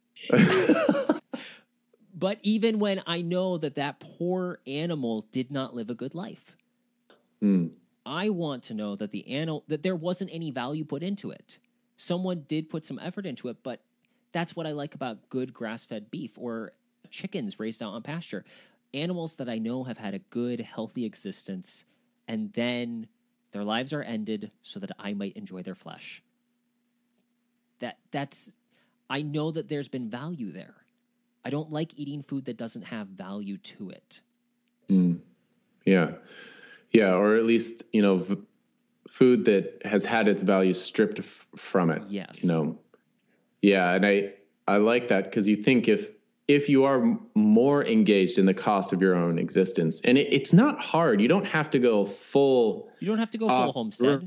But even when I know that that poor animal did not live a good life,
mm.
I want to know that the animal, that there wasn't any value put into it. Someone did put some effort into it, but that's what I like about good grass-fed beef or chickens raised out on pasture. Animals that I know have had a good, healthy existence, and then their lives are ended so that I might enjoy their flesh. That that's, I know that there's been value there. I don't like eating food that doesn't have value to it.
Mm. Yeah. Yeah. Or at least, you know, v- food that has had its value stripped f- from it.
Yes.
You know? Yeah. And I, I like that, because you think if, if you are m- more engaged in the cost of your own existence, and it, it's not hard, you don't have to go full.
You don't have to go full homestead.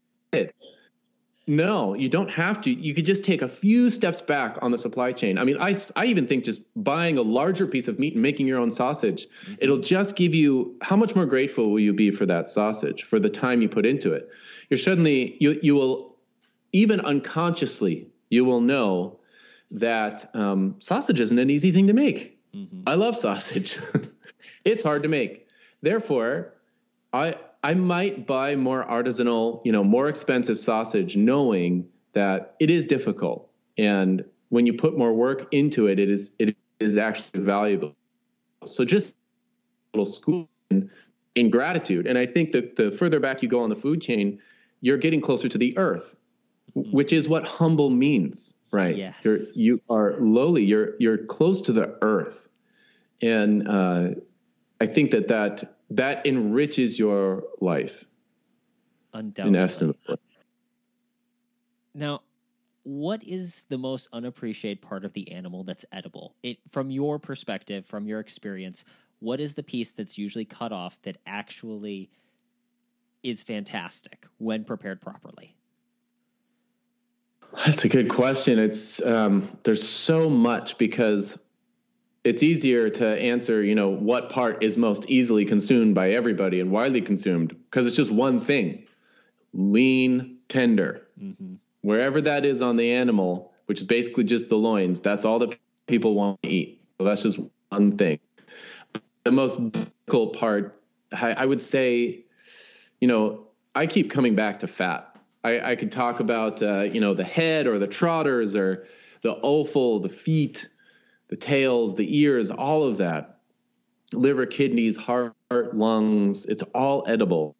No, you don't have to. You could just take a few steps back on the supply chain. I mean, I, I even think just buying a larger piece of meat and making your own sausage, mm-hmm. it'll just give you, how much more grateful will you be for that sausage, for the time you put into it? You're suddenly, you, you will, even unconsciously, you will know that um, sausage isn't an easy thing to make. Mm-hmm. I love sausage. It's hard to make. Therefore, I I might buy more artisanal, you know, more expensive sausage, knowing that it is difficult. And when you put more work into it, it is it is actually valuable. So just a little school in, in gratitude. And I think that the further back you go on the food chain, you're getting closer to the earth, mm-hmm. which is what humble means. Right.
Yes.
You're, you are lowly. You're, you're close to the earth. And, uh, I think that that, that enriches your life.
Undoubtedly.
Inestimably.
Now, what is the most unappreciated part of the animal that's edible? It, from your perspective, from your experience, what is the piece that's usually cut off that actually is fantastic when prepared properly?
That's a good question. It's um, there's so much, because it's easier to answer, you know, what part is most easily consumed by everybody and widely consumed, because it's just one thing: lean, tender. Mm-hmm. Wherever that is on the animal, which is basically just the loins, that's all that people want to eat. So that's just one thing. The most difficult part, I, I would say, you know, I keep coming back to fat. I, I could talk about, uh, you know, the head or the trotters or the offal, the feet, the tails, the ears, all of that. Liver, kidneys, heart, lungs, it's all edible.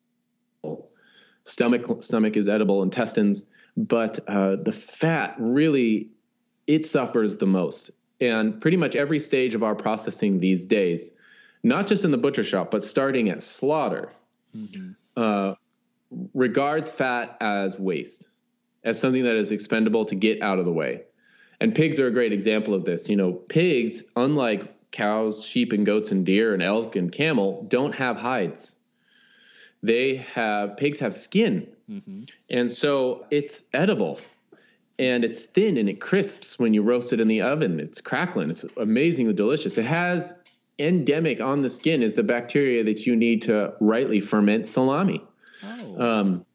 Stomach, stomach is edible, intestines. But uh, the fat really, it suffers the most. And pretty much every stage of our processing these days, not just in the butcher shop, but starting at slaughter, mm-hmm. uh, regards fat as waste, as something that is expendable to get out of the way. And pigs are a great example of this. You know, pigs, unlike cows, sheep, and goats, and deer, and elk, and camel, don't have hides. They have, pigs have skin. Mm-hmm. And so it's edible. and it's thin and it crisps when you roast it in the oven. It's crackling. It's amazingly delicious. It has endemic on the skin is the bacteria that you need to rightly ferment salami.
Oh.
Um,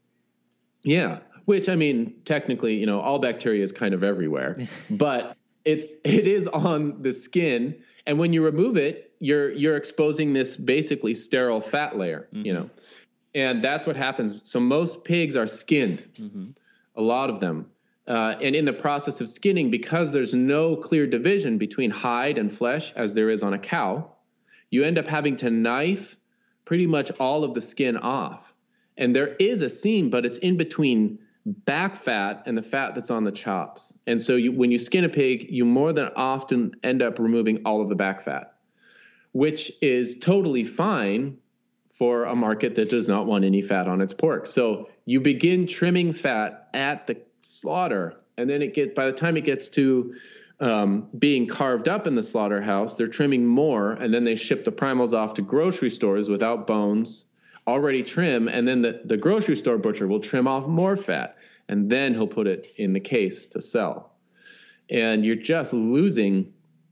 yeah, which I mean, technically, you know, all bacteria is kind of everywhere, but it's it is on the skin, and when you remove it, you're you're exposing this basically sterile fat layer, mm-hmm. you know, and that's what happens. So most pigs are skinned, mm-hmm. a lot of them, uh, and in the process of skinning, because there's no clear division between hide and flesh as there is on a cow, you end up having to knife pretty much all of the skin off, and there is a seam, but it's in between back fat and the fat that's on the chops. And so you, when you skin a pig, you more than often end up removing all of the back fat, which is totally fine for a market that does not want any fat on its pork. So you begin trimming fat at the slaughter, and then it get by the time it gets to um, being carved up in the slaughterhouse, they're trimming more, and then they ship the primals off to grocery stores without bones, already trim, and then the, the grocery store butcher will trim off more fat, and then he'll put it in the case to sell. And you're just losing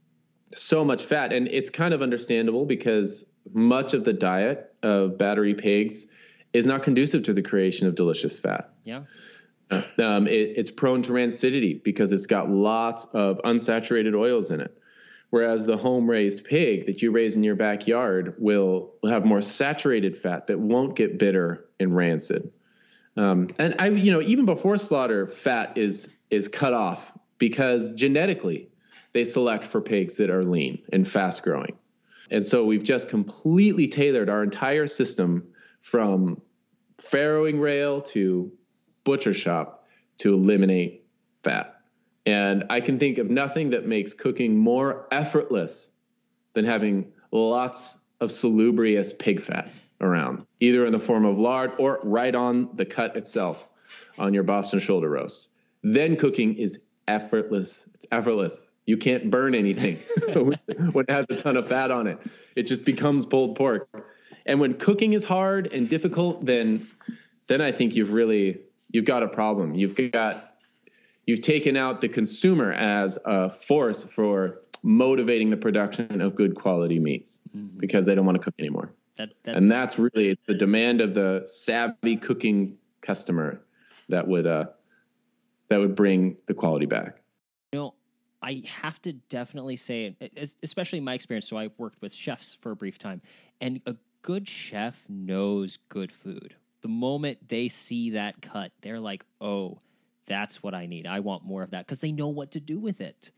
so much fat. And it's kind of understandable because much of the diet of battery pigs is not conducive to the creation of delicious fat.
Yeah.
Um, it, it's prone to rancidity because it's got lots of unsaturated oils in it. Whereas the home-raised pig that you raise in your backyard will, will have more saturated fat that won't get bitter and rancid. Um, and I, you know, even before slaughter, fat is is cut off because genetically they select for pigs that are lean and fast-growing. And so we've just completely tailored our entire system from farrowing rail to butcher shop to eliminate fat. And I can think of nothing that makes cooking more effortless than having lots of salubrious pig fat around, either in the form of lard or right on the cut itself on your Boston shoulder roast. Then cooking is effortless. It's effortless. You can't burn anything when it has a ton of fat on it. It just becomes pulled pork. And when cooking is hard and difficult, then then I think you've really, you've got a problem. You've got You've taken out the consumer as a force for motivating the production of good quality meats mm-hmm. because they don't want to cook anymore. That, that's, and that's really, it's the demand of the savvy cooking customer that would, uh, that would bring the quality back.
You know, I have to definitely say it, especially in my experience. So I worked with chefs for a brief time, and a good chef knows good food. The moment they see that cut, they're like, oh, that's what I need. I want more of that, because they know what to do with it.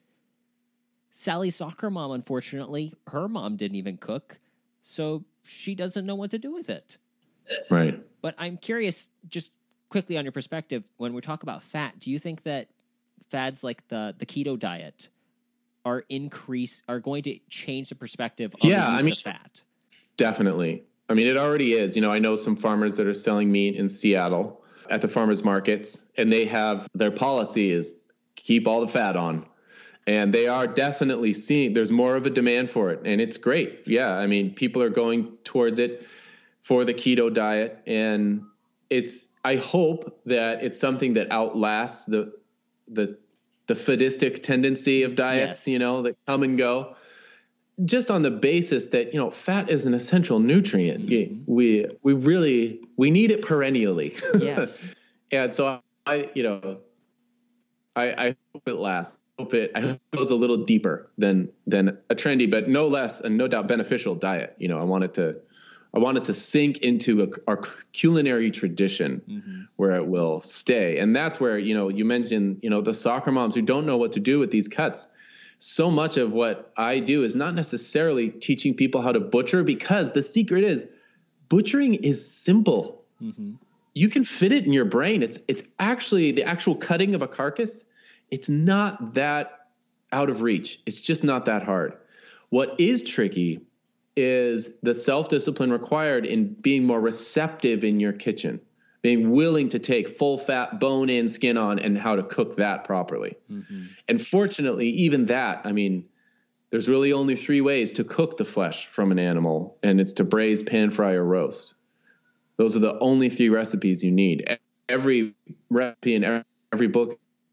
Sally's soccer mom, unfortunately, her mom didn't even cook, so she doesn't know what to do with it.
Right.
But I'm curious, just quickly on your perspective, when we talk about fat, do you think that fads like the, the keto diet are increase are going to change the perspective of
yeah,
the use
I mean,
of fat?
Definitely. I mean, it already is. You know, I know some farmers that are selling meat in Seattle at the farmers markets, and they have their policy is keep all the fat on. And they are definitely seeing there's more of a demand for it. And it's great. Yeah. I mean, people are going towards it for the keto diet. And it's, I hope that it's something that outlasts the, the, the fadistic tendency of diets, yes. you know, that come and go. Just on the basis that, you know, fat is an essential nutrient. Mm-hmm. We we really we need it perennially.
Yes.
And so I, you know, I, I hope it lasts. I hope it I hope it goes a little deeper than than a trendy, but no less and no doubt beneficial diet. You know, I want it to I want it to sink into a, our culinary tradition mm-hmm. where it will stay. And that's where, you know, you mentioned, you know, the soccer moms who don't know what to do with these cuts. So much of what I do is not necessarily teaching people how to butcher, because the secret is butchering is simple. Mm-hmm. You can fit it in your brain. It's it's actually the actual cutting of a carcass. It's not that out of reach. It's just not that hard. What is tricky is the self-discipline required in being more receptive in your kitchen, being willing to take full fat, bone in, skin on, and how to cook that properly. Mm-hmm. And fortunately, even that, I mean, there's really only three ways to cook the flesh from an animal, and it's to braise, pan fry, or roast. Those are the only three recipes you need. Every recipe in every book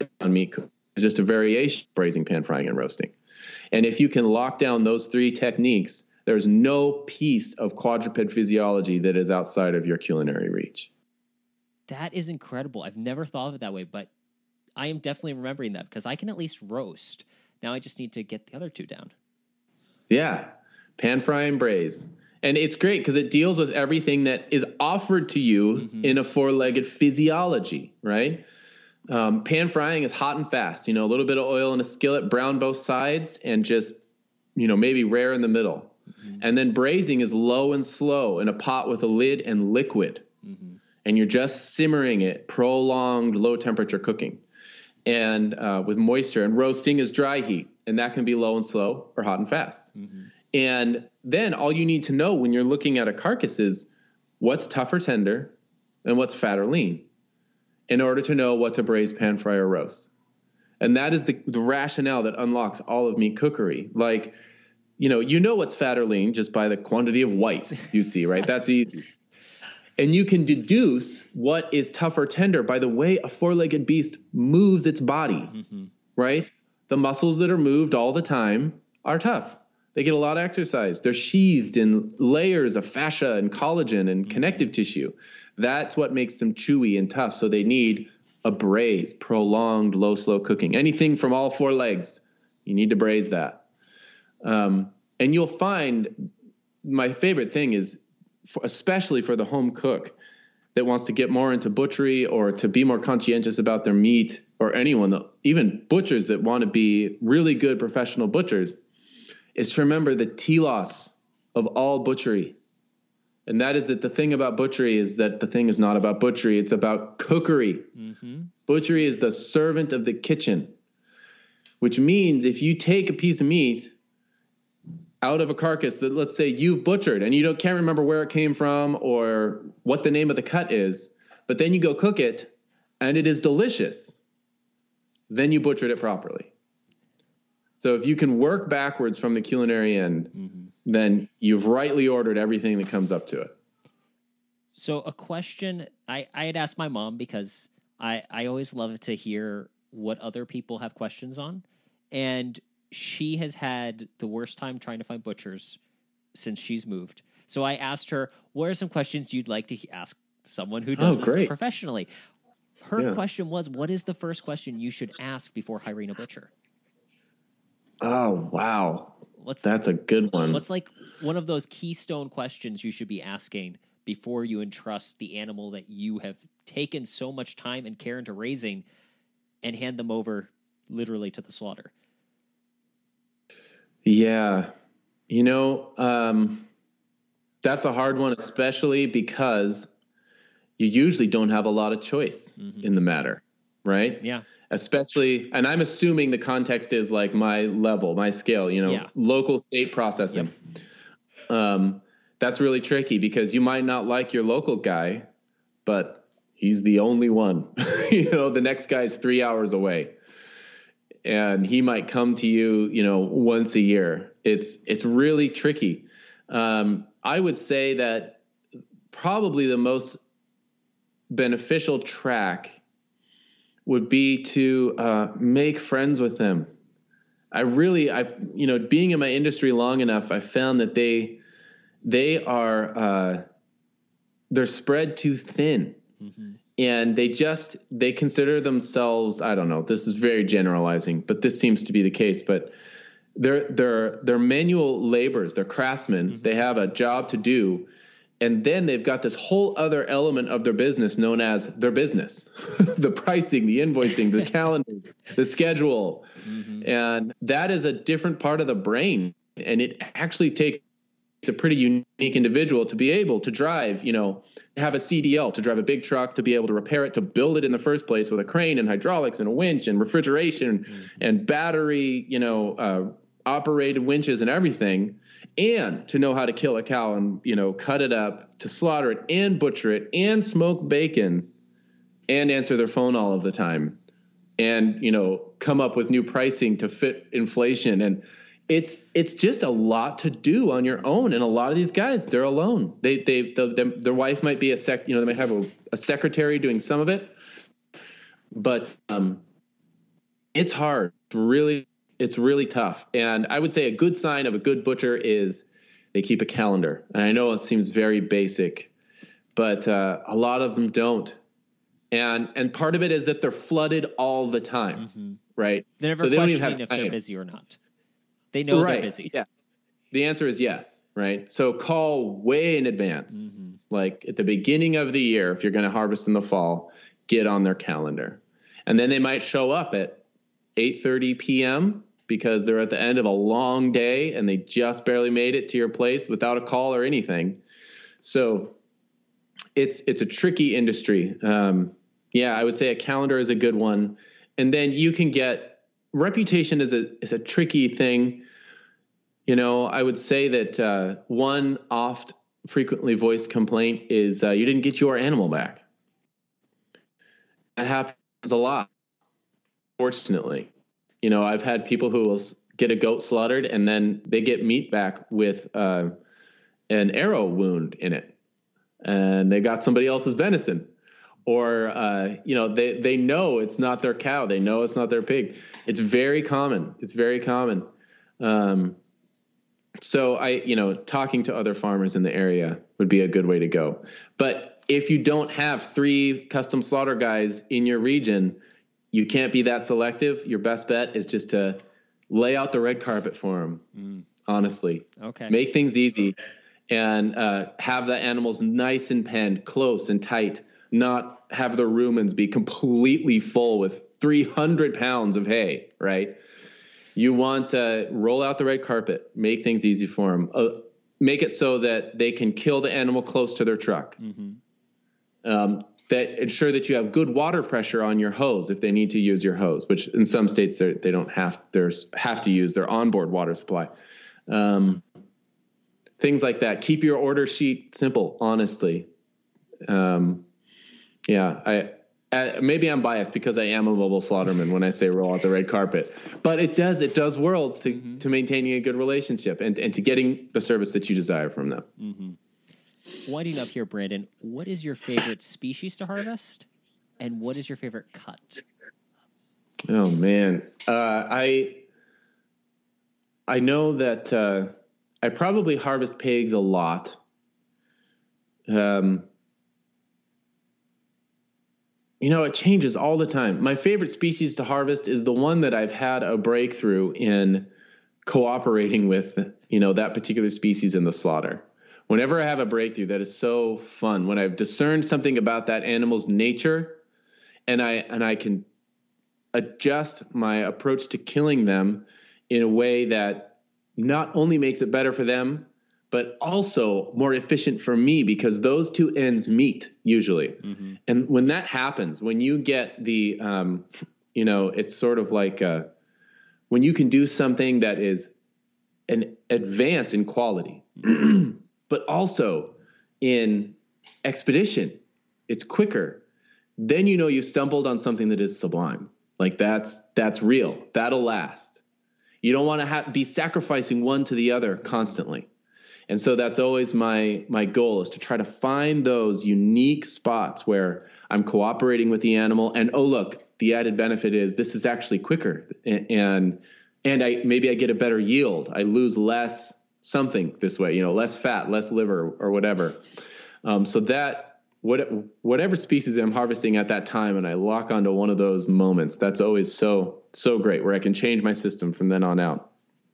on meat cooking is just a variation of braising, pan frying, and roasting. And if you can lock down those three techniques, there's no piece of quadruped physiology that is outside of your culinary reach.
That is incredible. I've never thought of it that way, but I am definitely remembering that because I can at least roast. Now I just need to get the other two down.
Yeah. Pan fry and braise. And it's great because it deals with everything that is offered to you mm-hmm. in a four-legged physiology, right? Um, pan frying is hot and fast, you know, a little bit of oil in a skillet, brown both sides, and just, you know, maybe rare in the middle. Mm-hmm. And then braising is low and slow in a pot with a lid and liquid. Mm-hmm. And you're just simmering it, prolonged low temperature cooking. And uh, with moisture. And roasting is dry heat, and that can be low and slow or hot and fast. Mm-hmm. And then all you need to know when you're looking at a carcass is what's tough or tender and what's fat or lean in order to know what to braise, pan fry, or roast. And that is the, the rationale that unlocks all of meat cookery. Like, you know, you know what's fat or lean just by the quantity of white you see, right? That's easy. And you can deduce what is tough or tender by the way a four-legged beast moves its body, mm-hmm. right? The muscles that are moved all the time are tough. They get a lot of exercise. They're sheathed in layers of fascia and collagen and mm-hmm. connective tissue. That's what makes them chewy and tough. So they need a braise, prolonged, low, slow cooking. Anything from all four legs, you need to braise that. Um, and you'll find my favorite thing is, for, especially for the home cook that wants to get more into butchery or to be more conscientious about their meat, or anyone, that, even butchers that want to be really good professional butchers, is to remember the telos of all butchery. And that is that the thing about butchery is that the thing is not about butchery. It's about cookery. Mm-hmm. Butchery is the servant of the kitchen, which means if you take a piece of meat out of a carcass that, let's say, you've butchered and you don't can't remember where it came from or what the name of the cut is, but then you go cook it and it is delicious, then you butchered it properly. So if you can work backwards from the culinary end, mm-hmm. then you've rightly ordered everything that comes up to it.
So a question I, I had asked my mom, because I, I always love to hear what other people have questions on. And she has had the worst time trying to find butchers since she's moved. So I asked her, what are some questions you'd like to ask someone who does
oh,
this
great.
professionally? Her
yeah.
question was, what is the first question you should ask before hiring a butcher?
Oh, wow.
What's,
That's a good one.
What's like one of those keystone questions you should be asking before you entrust the animal that you have taken so much time and care into raising and hand them over literally to the slaughter?
Yeah. You know, um, that's a hard one, especially because you usually don't have a lot of choice mm-hmm. in the matter, right?
Yeah.
Especially, and I'm assuming the context is like my level, my scale, you know,
yeah.
local state processing. Yep. Um, that's really tricky because you might not like your local guy, but he's the only one. You know, the next guy's three hours away. And he might come to you, you know, once a year. It's it's really tricky. Um, I would say that probably the most beneficial track would be to uh, make friends with them. I really, I you know, being in my industry long enough, I found that they they are uh, they're spread too thin. Mm-hmm. And they just, they consider themselves, I don't know, this is very generalizing, but this seems to be the case, but they're, they're, they're manual laborers, they're craftsmen, mm-hmm. they have a job to do, and then they've got this whole other element of their business known as their business, the pricing, the invoicing, the calendars, the schedule, mm-hmm. and that is a different part of the brain, and it actually takes a pretty unique individual to be able to drive, you know, have a C D L, to drive a big truck, to be able to repair it, to build it in the first place with a crane and hydraulics and a winch and refrigeration mm-hmm. and battery, you know, uh, operated winches and everything, and to know how to kill a cow and, you know, cut it up, to slaughter it and butcher it and smoke bacon and answer their phone all of the time and, you know, come up with new pricing to fit inflation. And It's it's just a lot to do on your own, and a lot of these guys, they're alone. They they the, the, their wife might be a sec, you know, they might have a, a secretary doing some of it, but um, It's hard. Really, it's really tough. And I would say a good sign of a good butcher is they keep a calendar. And I know it seems very basic, but uh, a lot of them don't. And and part of it is that they're flooded all the time, mm-hmm. right?
They're never so they questioning don't even have time. If they're busy or not. They know right. they're busy.
Yeah. The answer is yes, right? So call way in advance, mm-hmm. like at the beginning of the year, if you're going to harvest in the fall, get on their calendar. And then they might show up at eight thirty p.m. because they're at the end of a long day and they just barely made it to your place without a call or anything. So it's it's a tricky industry. Um, yeah, I would say a calendar is a good one. And then you can get reputation is a is a tricky thing. You know, I would say that uh, one oft frequently voiced complaint is uh, you didn't get your animal back. That happens a lot, fortunately. You know, I've had people who will get a goat slaughtered and then they get meat back with uh, an arrow wound in it. And they got somebody else's venison. Or, uh, you know, they, they know it's not their cow. They know it's not their pig. It's very common. It's very common. Um, so I, you know, talking to other farmers in the area would be a good way to go. But if you don't have three custom slaughter guys in your region, you can't be that selective. Your best bet is just to lay out the red carpet for them, mm. honestly.
Okay.
Make things easy and uh, have the animals nice and penned, close and tight, not have the rumens be completely full with three hundred pounds of hay, right? You want to roll out the red carpet, make things easy for them, uh, make it so that they can kill the animal close to their truck. Mm-hmm. Um, that ensure that you have good water pressure on your hose if they need to use your hose, which in some states they don't have there's have to use their onboard water supply. Um, things like that. Keep your order sheet simple, honestly. Um, yeah, I. Uh, maybe I'm biased because I am a mobile slaughterman when I say roll out the red carpet, but it does, it does worlds to, mm-hmm. to maintaining a good relationship and, and to getting the service that you desire from them.
Mm-hmm. Winding up here, Brandon, what is your favorite species to harvest and what is your favorite cut?
Oh man. Uh, I, I know that, uh, I probably harvest pigs a lot. Um, You know, it changes all the time. My favorite species to harvest is the one that I've had a breakthrough in cooperating with, you know, that particular species in the slaughter. Whenever I have a breakthrough, that is so fun. When I've discerned something about that animal's nature and I and I can adjust my approach to killing them in a way that not only makes it better for them, but also more efficient for me because those two ends meet usually. Mm-hmm. And when that happens, when you get the, um, you know, it's sort of like uh, when you can do something that is an advance in quality, but also in expedition, it's quicker. Then you know you've stumbled on something that is sublime. Like that's, that's real. That'll last. You don't want to ha- be sacrificing one to the other constantly. And so that's always my my goal is to try to find those unique spots where I'm cooperating with the animal. And, oh, look, the added benefit is this is actually quicker. And and I maybe I get a better yield. I lose less something this way, you know, less fat, less liver or whatever. Um, so that what, whatever species I'm harvesting at that time and I lock onto one of those moments, that's always so, so great where I can change my system from then on out.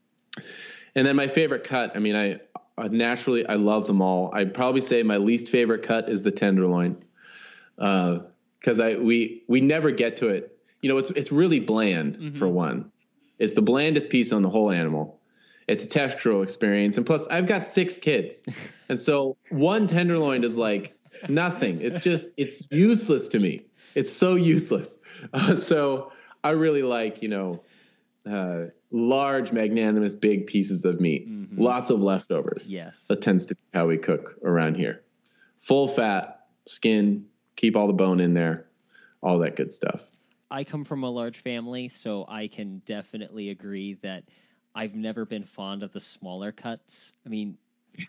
And then my favorite cut, I mean, I Uh, naturally, I love them all. I'd probably say my least favorite cut is the tenderloin, because uh, I we we never get to it. You know, it's it's really bland mm-hmm. for one. It's the blandest piece on the whole animal. It's a textural experience, and plus, I've got six kids, and so one tenderloin is like nothing. It's just it's useless to me. It's so useless. Uh, so I really like you know. Uh, large, magnanimous, big pieces of meat. Mm-hmm. Lots of leftovers.
Yes.
That tends to be how we cook around here. Full fat, skin, keep all the bone in there, all that good stuff.
I come from a large family, so I can definitely agree that I've never been fond of the smaller cuts. I mean,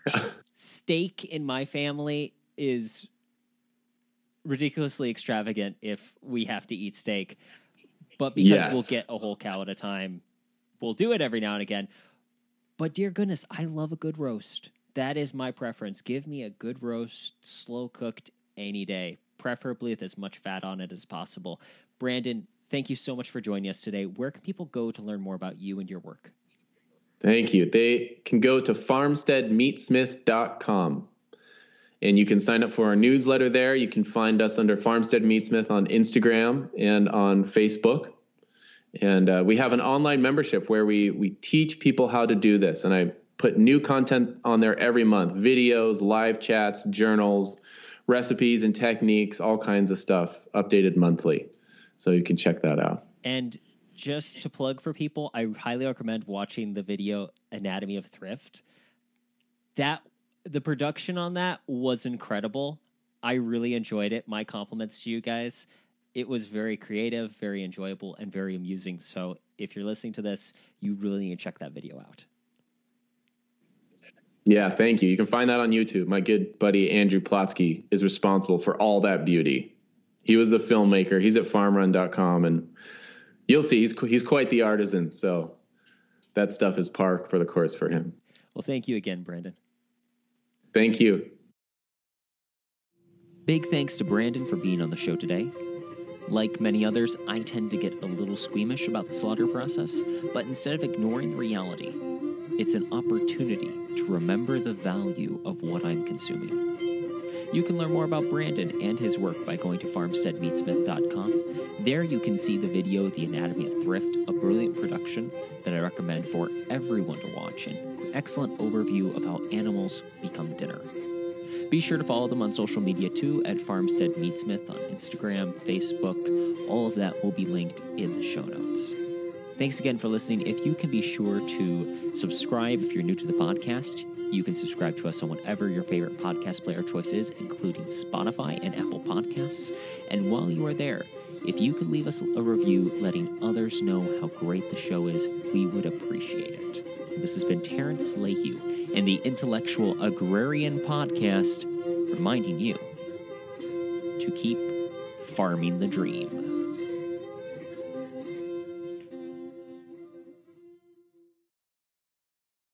steak in my family is ridiculously extravagant if we have to eat steak. But because
Yes.
we'll get a whole cow at a time, we'll do it every now and again. But dear goodness, I love a good roast. That is my preference. Give me a good roast, slow cooked any day, preferably with as much fat on it as possible. Brandon, thank you so much for joining us today. Where can people go to learn more about you and your work?
Thank you. They can go to farmstead meatsmith dot com. And you can sign up for our newsletter there. You can find us under Farmstead Meatsmith on Instagram and on Facebook. And uh, we have an online membership where we we teach people how to do this. And I put new content on there every month, videos, live chats, journals, recipes and techniques, all kinds of stuff updated monthly. So you can check that out.
And just to plug for people, I highly recommend watching the video Anatomy of Thrift. That the production on that was incredible. I really enjoyed it. My compliments to you guys. It was very creative, very enjoyable, and very amusing. So if you're listening to this, you really need to check that video out.
Yeah, thank you. You can find that on YouTube. My good buddy Andrew Plotsky is responsible for all that beauty. He was the filmmaker. He's at farm run dot com, and you'll see he's he's quite the artisan. So that stuff is par for the course for him.
Well, thank you again, Brandon.
Thank you.
Big thanks to Brandon for being on the show today. Like many others, I tend to get a little squeamish about the slaughter process, but instead of ignoring the reality, it's an opportunity to remember the value of what I'm consuming. You can learn more about Brandon and his work by going to farmstead meatsmith dot com. There you can see the video, The Anatomy of Thrift, a brilliant production that I recommend for everyone to watch, and an excellent overview of how animals become dinner. Be sure to follow them on social media too, at Farmstead Meatsmith on Instagram, Facebook. All of that will be linked in the show notes. Thanks again for listening. If you can be sure to subscribe if you're new to the podcast, you can subscribe to us on whatever your favorite podcast player choice is, including Spotify and Apple Podcasts. And while you are there, if you could leave us a review letting others know how great the show is, we would appreciate it. This has been Terrence Lehue and the Intellectual Agrarian Podcast, reminding you to keep farming the dream.